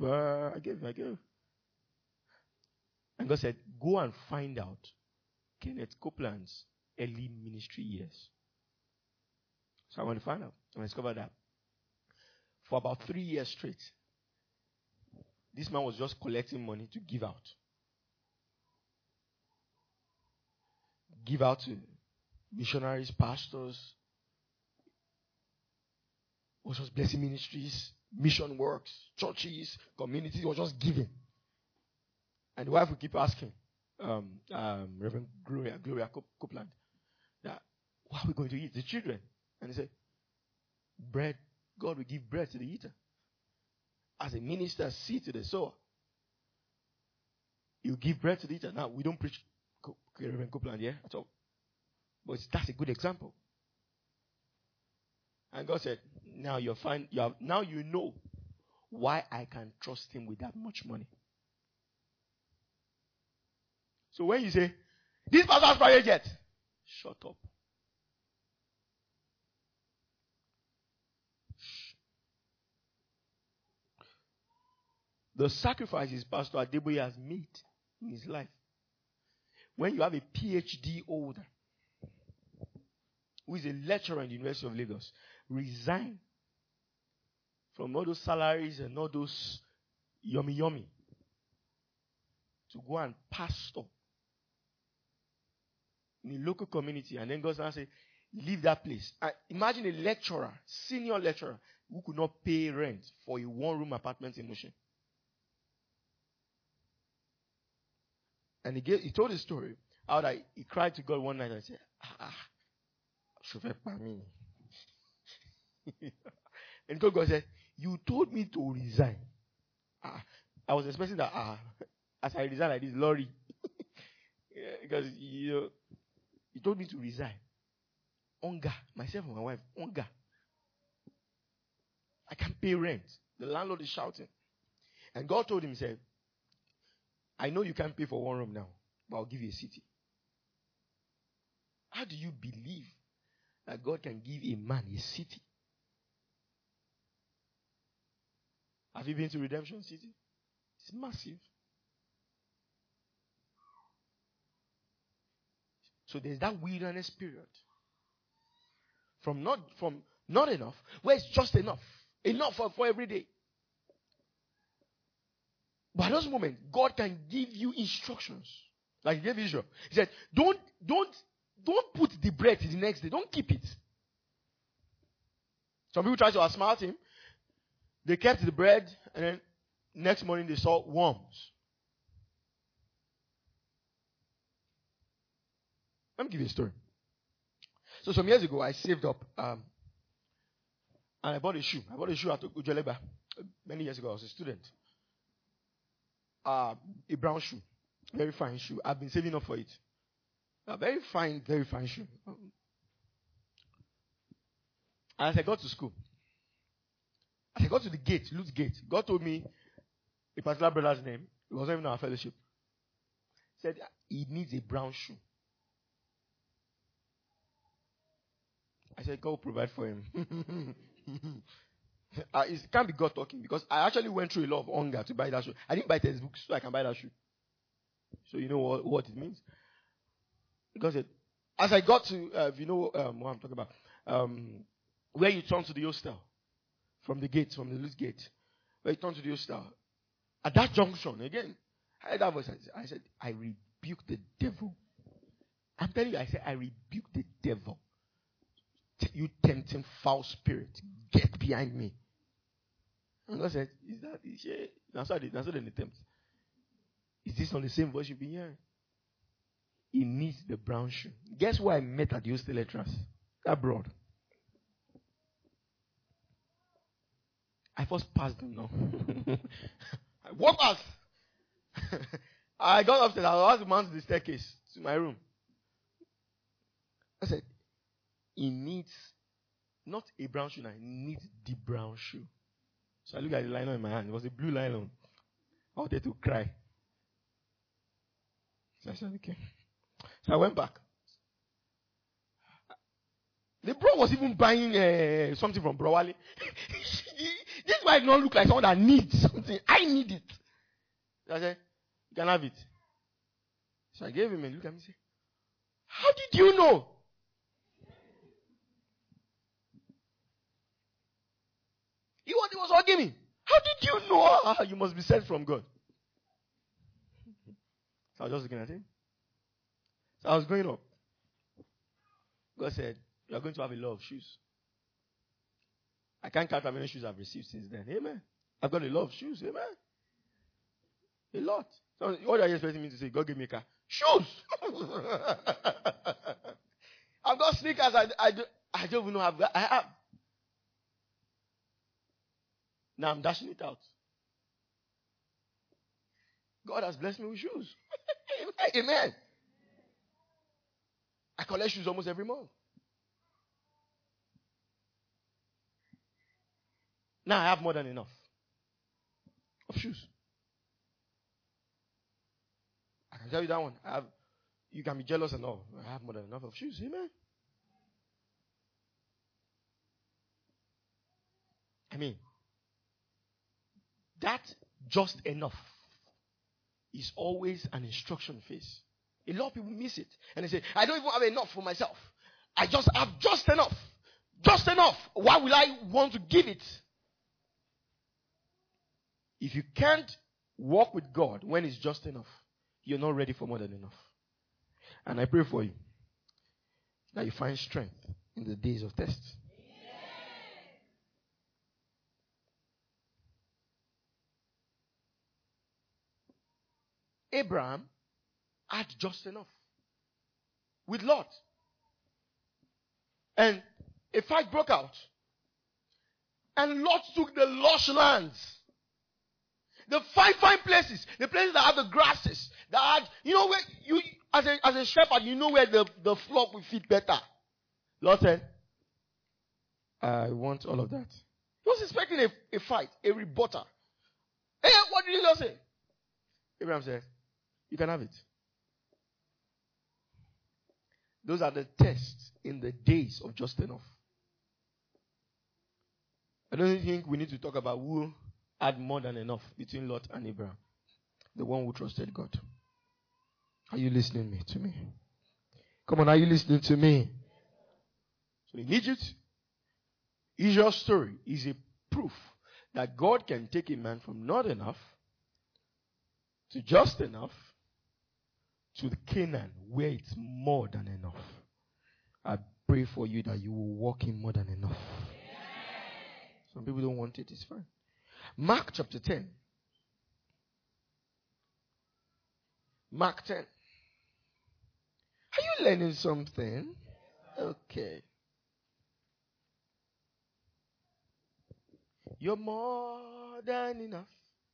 And God said, go and find out Kenneth Copeland's early ministry years. So I went to find out. And I discovered that for about 3 years straight. This man was just collecting money to give out. Give out to missionaries, pastors, was just blessing ministries, mission works, churches, communities. He was just giving. And the wife would keep asking, Reverend Gloria Copeland, that, what are we going to eat? The children. And he said, bread. God will give bread to the eater. As a minister, seed to the sower. You give bread to the eater. Now, we don't preach Reverend Copeland here at all. But that's a good example. And God said, now you're fine. Now you know why I can trust him with that much money. So when you say, this pastor has private jet, shut up. The sacrifices Pastor Adeboye has made in his life. When you have a PhD holder who is a lecturer in the University of Lagos, resign from all those salaries and all those yummy to go and pastor in a local community, and then goes and say, leave that place. Imagine a lecturer, senior lecturer, who could not pay rent for a one-room apartment in Mushin. And he told his story how that he cried to God one night and said, and God said, you told me to resign. I was expecting that as I resign like this, lorry. Because he told me to resign. Hunger. Myself and my wife, hunger. I can't pay rent. The landlord is shouting. And God told him, he said, I know you can't pay for one room now, but I'll give you a city. How do you believe that God can give a man a city? Have you been to Redemption City? It's massive. So there's that wilderness period. From not enough, where it's just enough. Enough for every day. But at those moments, God can give you instructions. Like he gave Israel. He said, don't put the bread the next day. Don't keep it. Some people try to outsmart him. They kept the bread, and then next morning they saw worms. Let me give you a story. So some years ago, I saved up, and I bought a shoe. I bought a shoe at Ujeleba. Many years ago, I was a student. A brown shoe. Very fine shoe. I've been saving up for it. A very fine shoe. As I got to school, as I got to the gate, Lutz Gate, God told me a particular brother's name. It wasn't even our fellowship. He said he needs a brown shoe. I said, God will provide for him. It can't be God talking, because I actually went through a lot of hunger to buy that shoe. I didn't buy textbooks so I can buy that shoe. So you know what it means? Because as I got to, what I'm talking about, where you turn to the hostel, from the Lutz Gate, where you turn to the hostel, at that junction, again, I heard that voice. I said, I rebuke the devil. I'm telling you, I said, I rebuke the devil. You tempting foul spirit, get behind me. And God said, that's what they attempt. Is this on the same voice you've been hearing? He needs the brown shoe. Guess who I met at the hostel lecturers? Abroad. I first passed them now. I walked past. I got upstairs. I was mount the staircase to my room. I said, he needs not a brown shoe now, he needs the brown shoe. So I looked at the nylon in my hand. It was a blue nylon. I wanted to cry. So I said, okay. So I went back. The bro was even buying something from Bro Wale. This might not look like someone that needs something. I need it. So I said, you can have it. So I gave him a look at me and said, how did you know? He was was hugging me. How did you know? You must be sent from God. So I was just looking at him. So I was going up. God said, you are going to have a lot of shoes. I can't count how many shoes I've received since then. Amen. I've got a lot of shoes. Amen. A lot. So what are you expecting me to say? God gave me a car. Shoes! I've got sneakers I don't even know I have. Now I'm dashing it out. God has blessed me with shoes. Amen. I collect shoes almost every month. Now I have more than enough of shoes. I can tell you that one. You can be jealous and all. I have more than enough of shoes. Amen. I mean, that just enough is always an instruction phase. A lot of people miss it. And they say, I don't even have enough for myself. I just have just enough. Just enough. Why will I want to give it? If you can't walk with God when it's just enough, you're not ready for more than enough. And I pray for you that you find strength in the days of test. Abraham had just enough with Lot. And a fight broke out. And Lot took the lush lands. The fine places. The places that had the grasses. That had, where you, as a shepherd, you know where the flock will fit better. Lot said, I want all of that. He was expecting a fight, a rebuttal. Hey, what did he just say? Abraham said, you can have it. Those are the tests in the days of just enough. I don't think we need to talk about who had more than enough between Lot and Abraham. The one who trusted God. Are you listening to me? Come on, are you listening to me? So in Egypt, Israel's story is a proof that God can take a man from not enough to just enough to the Canaan where it's more than enough. I pray for you that you will walk in more than enough. Some people don't want it, it's fine. Mark chapter 10. Mark 10. Are you learning something? Okay. You're more than enough.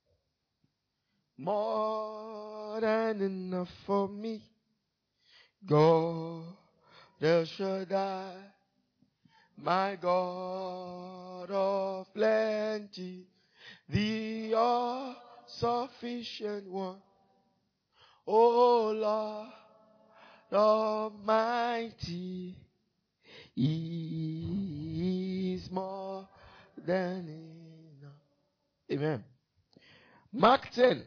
More than enough for me. God, El Shaddai, my God of plenty, the all-sufficient one. Oh Lord Almighty, He is more than enough. Amen. Mark 10.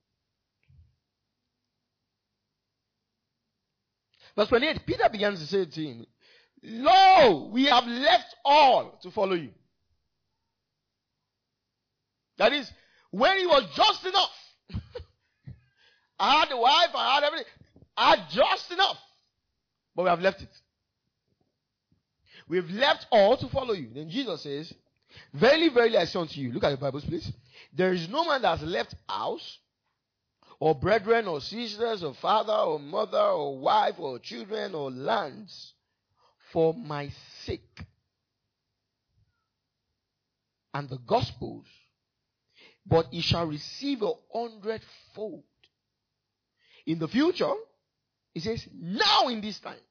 Verse 28, Peter began to say to him, Lo, we have left all to follow you. That is, when it was just enough. I had a wife, I had everything. I had just enough. But we have left it. We've left all to follow you. Then Jesus says, Verily, verily, I say unto you. Look at your Bibles, please. There is no man that has left house, or brethren, or sisters, or father, or mother, or wife, or children, or lands, for my sake and the gospels, but he shall receive 100-fold. In the future, he says, now in this time.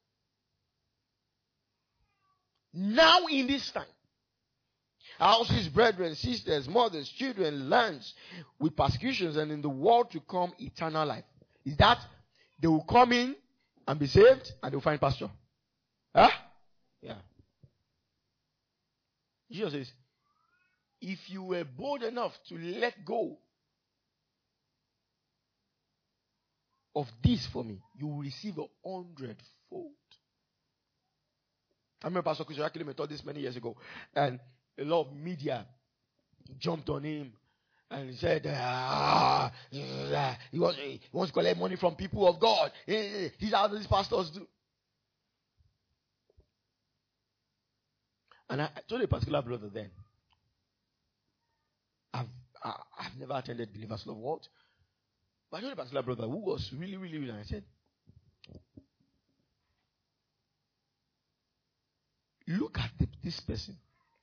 Now in this time. Houses, brethren, sisters, mothers, children, lands, with persecutions, and in the world to come, eternal life. Is that they will come in and be saved and they will find pasture? Huh? Yeah. Jesus says, if you were bold enough to let go of this for me, you will receive 100-fold. I remember Pastor Chris Oyakhilome taught this many years ago, and a lot of media jumped on him. And he said, he wants to collect money from people of God. He's how these pastors do. And I told a particular brother then, I've never attended Believers Love World. But I told a particular brother who was really, really, really, and I said, look at this person.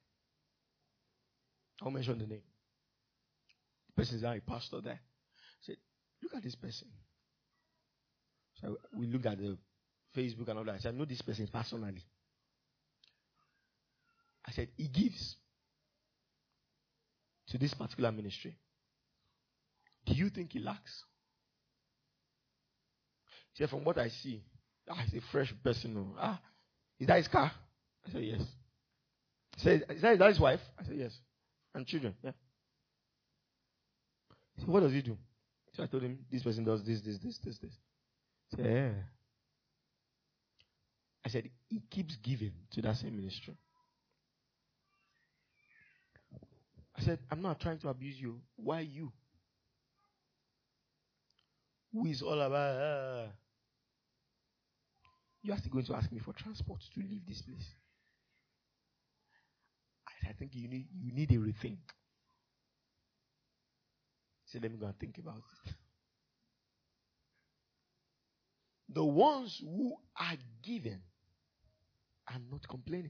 I'll mention the name. The person is now a pastor there. I said, look at this person. So we looked at the Facebook and all that. I said, I know this person personally. I said, he gives to this particular ministry. Do you think he lacks? He said, from what I see, he's a fresh person. Is that his car? I said, yes. He said, is that his wife? I said, yes. And children, yeah. He said, what does he do? So I told him, this person does this. He said, yeah. I said, he keeps giving to that same ministry. I said, I'm not trying to abuse you. Why you? Who is all about? You're still going to ask me for transport to leave this place. I think you need a rethink. So let me go and think about it. The ones who are given are not complaining.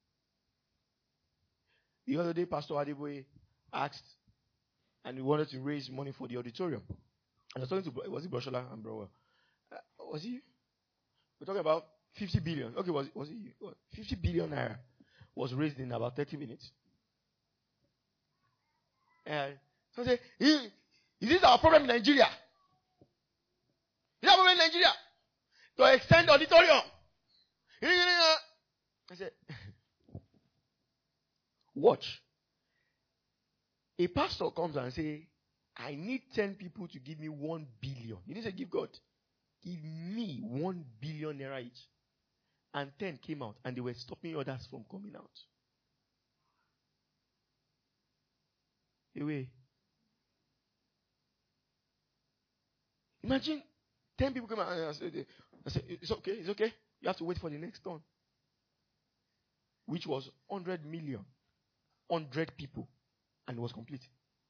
The other day, Pastor Adeboye asked, and he wanted to raise money for the auditorium. And I was talking to, was it Broshola and Brower? Was he? We're talking about 50 billion. Okay, was it? 50 billion naira was raised in about 30 minutes. And so I said, is this our problem in Nigeria? Is that our problem in Nigeria? To extend the auditorium. I said, watch. A pastor comes and says, I need 10 people to give me 1 billion. He didn't say give God. Give me 1 billion naira each. And 10 came out and they were stopping others from coming out. Away. Imagine 10 people come out and I said, it's okay. You have to wait for the next turn. Which was 100 million. 100 people. And it was complete.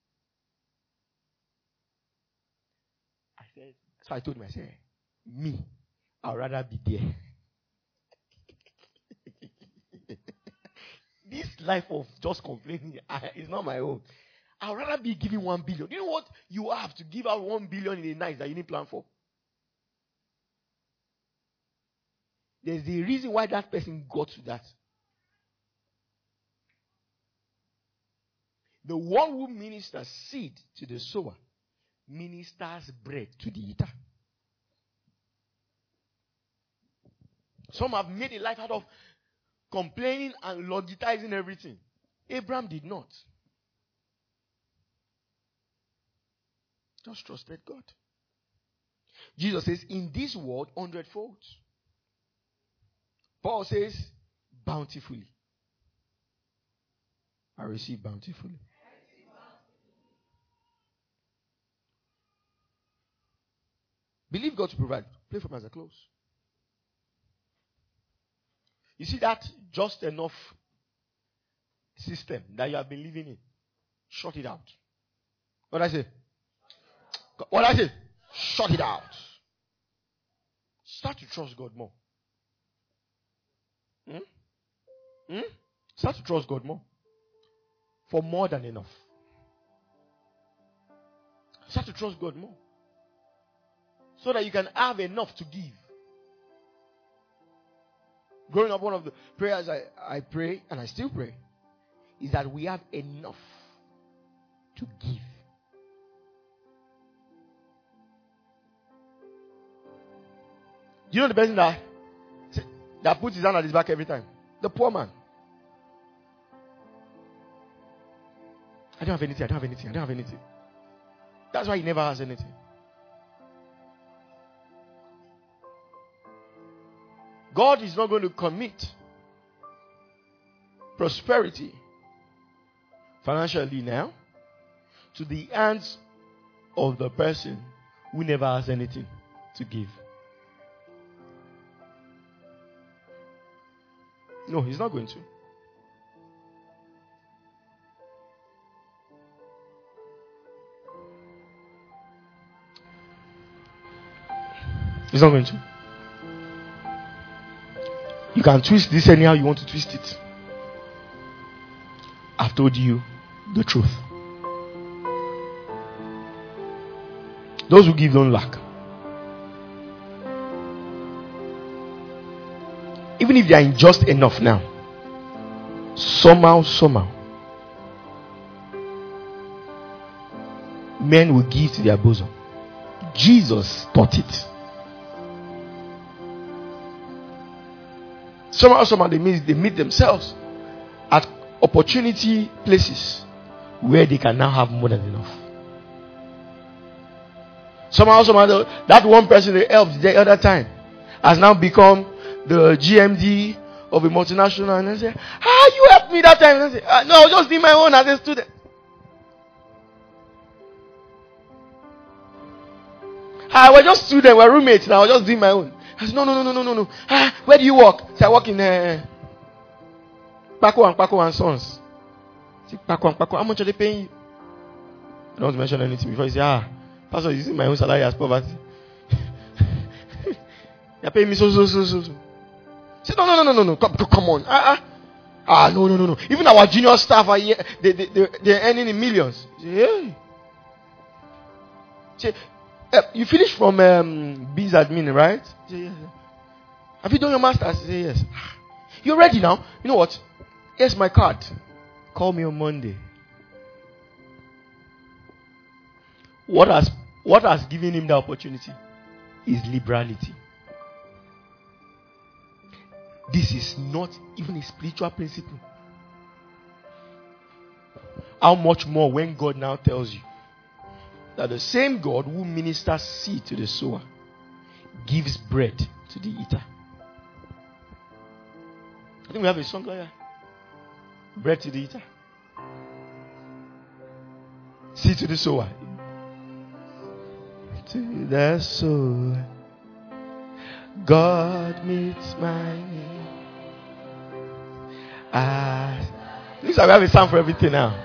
So I told him, I said, me, I'd rather be there. This life of just complaining is not my own. I'd rather be giving 1 billion. You know what? You have to give out 1 billion in a night that you didn't plan for. There's a reason why that person got to that. The one who ministers seed to the sower ministers bread to the eater. Some have made a life out of complaining and logicizing everything. Abraham did not. Just trusted God. Jesus says, in this world, 100-fold. Paul says, bountifully. I receive bountifully. Believe God to provide. Pray for me as I close. You see that just enough system that you have been living in. Shut it out. What I say? Shut it out. Start to trust God more. Start to trust God more. For more than enough. Start to trust God more. So that you can have enough to give. Growing up, one of the prayers I pray, and I still pray, is that we have enough to give. Do you know the person that puts his hand at his back every time? The poor man. I don't have anything. That's why he never has anything. God is not going to commit prosperity financially now to the hands of the person who never has anything to give. No, he's not going to. He's not going to. You can twist this anyhow you want to twist it. I've told you the truth. Those who give don't lack. Even if they are in just enough now, somehow, men will give to their bosom. Jesus taught it. Somehow they meet themselves at opportunity places where they can now have more than enough. Somehow that one person they helped the other time has now become the GMD of a multinational, and I say, you helped me that time. And I say, no, I was just doing my own as a student. I was just student, we were roommates, and I was just doing my own. I said, no. Where do you work? So I work in Paco and Sons. Say, Paco, how much are they paying you? I don't want to mention anything before you say, Pastor, you see my own salary as poverty. You're paying me so. Say, no. Come on. No. Even our junior staff are here. They're earning in millions. Say, Say, you finished from B's admin, right? Say, yes. Have you done your master's? Say, yes. You're ready now? You know what? Here's my card. Call me on Monday. What has given him the opportunity is liberality. This is not even a spiritual principle. How much more when God now tells you that the same God who ministers seed to the sower gives bread to the eater. I think we have a song like that. Bread to the eater. Seed to the sower. To the sower, God meets my need. At least I have a sound for everything now.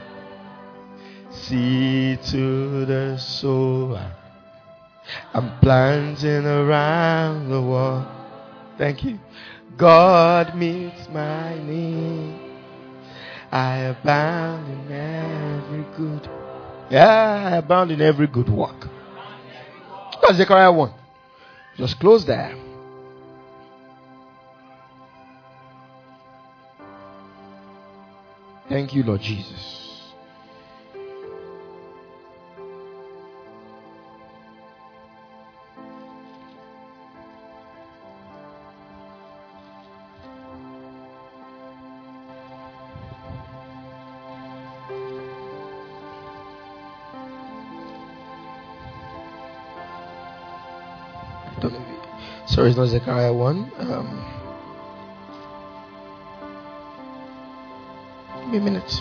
Seed to the sower, I'm planting around the world. Thank you. God meets my need. I abound in every good. I abound in every good work. That's Zechariah 1. Just close there. Thank you, Lord Jesus. Sorry, it's not Zechariah 1. Give me a minute.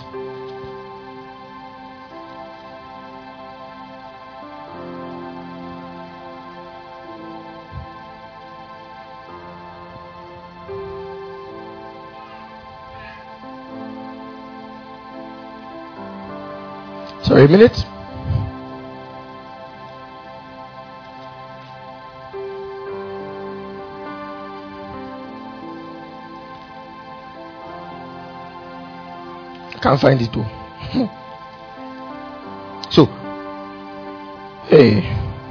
Sorry, a minute. Can't find it too. So, hey.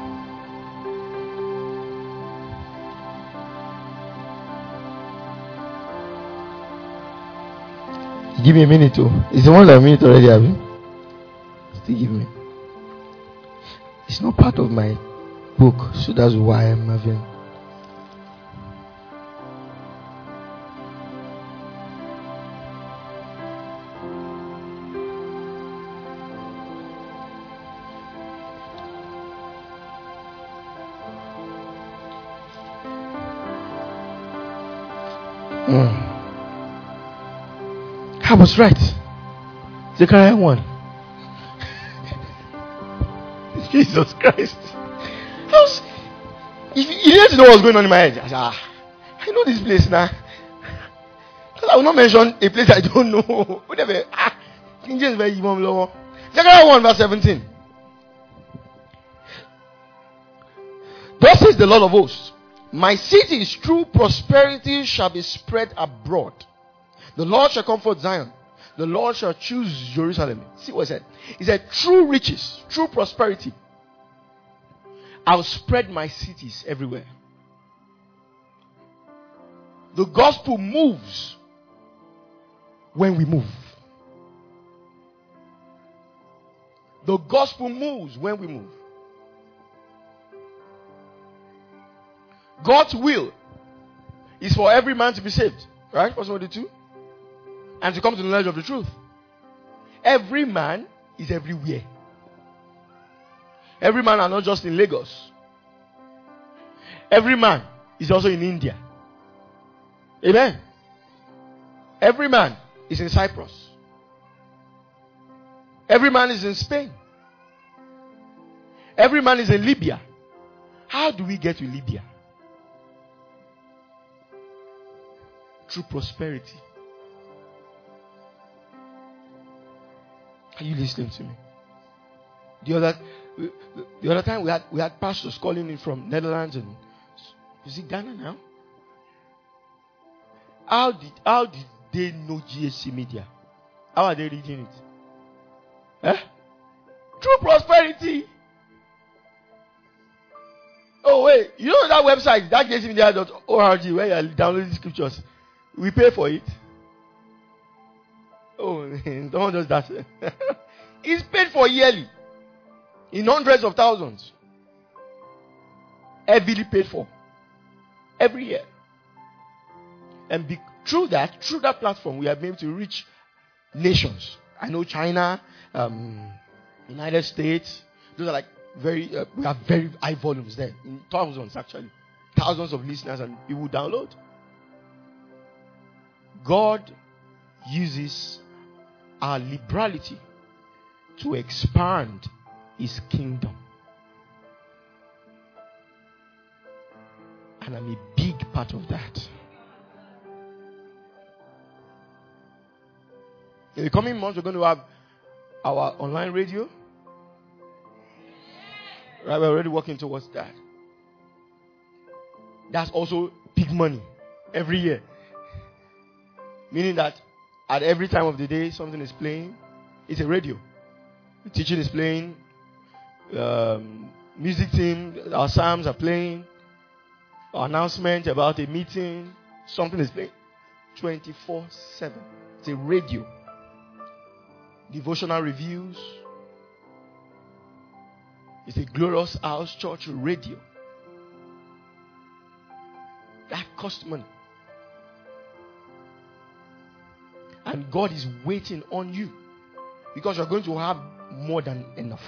Give me a minute too. It's the one that minute already, have you? Still give me. It's not part of my book, so that's why I'm having. I was right. Zechariah 1. Jesus Christ. If you didn't know what's going on in my head, I said, I know this place now. I will not mention a place I don't know. Whatever. King James very low. Zechariah 1 verse 17. Thus says the Lord of hosts, my city's true prosperity shall be spread abroad. The Lord shall comfort Zion. The Lord shall choose Jerusalem. See what he said? He said, true riches, true prosperity. I'll spread my cities everywhere. The gospel moves when we move. The gospel moves when we move. God's will is for every man to be saved. Right? Verse 22. And to come to the knowledge of the truth. Every man is everywhere. Every man are not just in Lagos. Every man is also in India. Amen. Every man is in Cyprus. Every man is in Spain. Every man is in Libya. How do we get to Libya? Through prosperity. Are you listening to me? The other time we had pastors calling in from Netherlands and is it Ghana now? How did they know GSC Media? How are they reading it? Through prosperity. Oh wait, you know that website, that GSCmedia.org, where you are downloading scriptures? We pay for it. Oh, don't just that. It's paid for yearly. In hundreds of thousands. Heavily paid for. Every year. And through that platform, we have been able to reach nations. I know China, United States. Those are like we have very high volumes there. In thousands actually. Thousands of listeners and people download. God uses our liberality to expand His kingdom. And I'm a big part of that. In the coming months, we're going to have our online radio. Right, we're already working towards that. That's also big money every year. Meaning that at every time of the day, something is playing. It's a radio. The teaching is playing. Music team, our psalms are playing. Our announcement about a meeting, something is playing. 24/7. It's a radio. Devotional reviews. It's a Glorious House Church radio. That costs money. And God is waiting on you. Because you're going to have more than enough.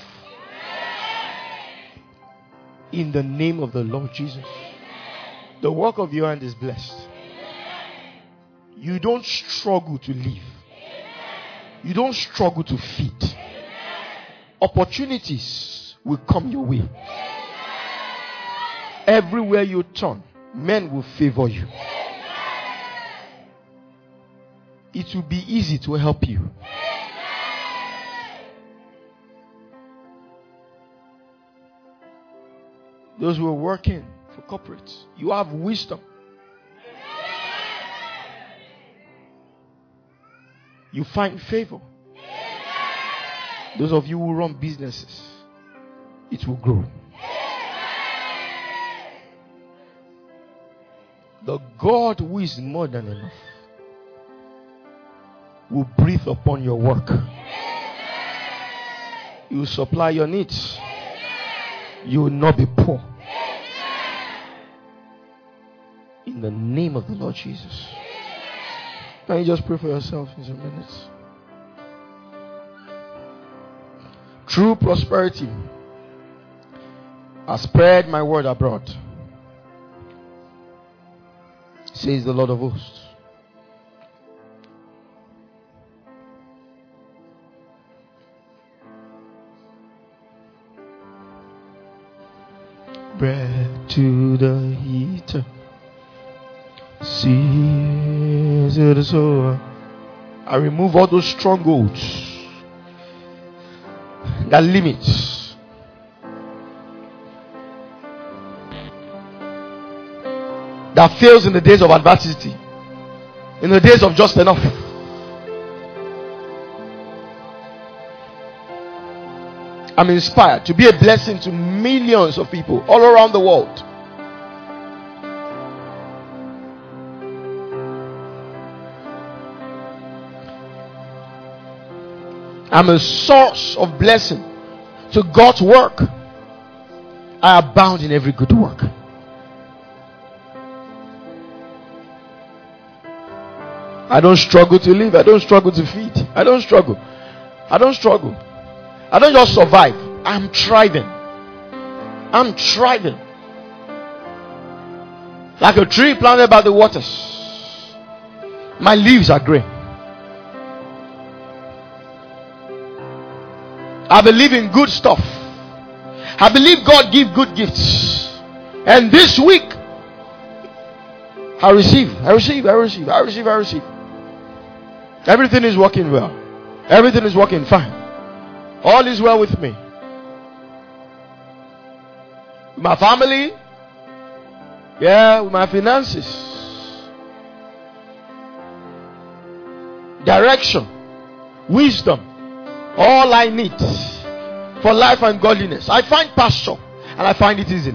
In the name of the Lord Jesus. The work of your hand is blessed. You don't struggle to live. You don't struggle to feed. Opportunities will come your way. Everywhere you turn, men will favor you. It will be easy to help you. Those who are working for corporates, you have wisdom. You find favor. Those of you who run businesses, it will grow. The God who is more than enough will breathe upon your work. He will supply your needs. You will not be poor. In the name of the Lord Jesus. Can you just pray for yourself in some minutes? True prosperity has spread my word abroad, says the Lord of hosts. bread to the heater. See to the soul. I remove all those strongholds that limits. That fails in the days of adversity, in the days of just enough. I'm inspired to be a blessing to millions of people all around the world. I'm a source of blessing to God's work. I abound in every good work. I don't struggle to live. I don't struggle to feed. I don't struggle. I don't struggle. I don't just survive. I'm thriving. I'm thriving. Like a tree planted by the waters. My leaves are green. I believe in good stuff. I believe God gives good gifts. And this week, I receive. Everything is working well. Everything is working fine. All is well with me. With my family. Yeah, with my finances. Direction. Wisdom. All I need for life and godliness. I find pasture and I find it easily.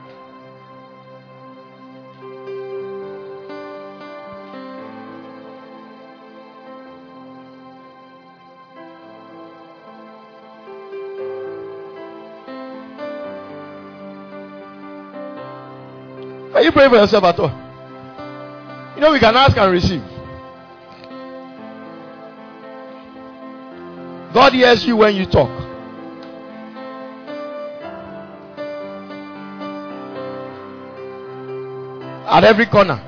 Are you praying for yourself at all? You know, we can ask and receive. God hears you when you talk. At every corner.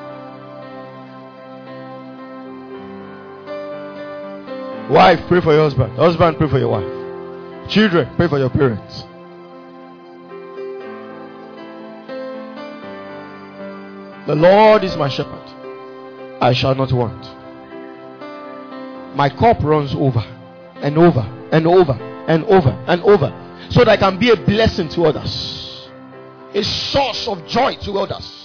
Wife, pray for your husband. Husband, pray for your wife. Children, pray for your parents. The Lord is my shepherd. I shall not want. My cup runs over. And over and over and over and over, so that I can be a blessing to others, a source of joy to others.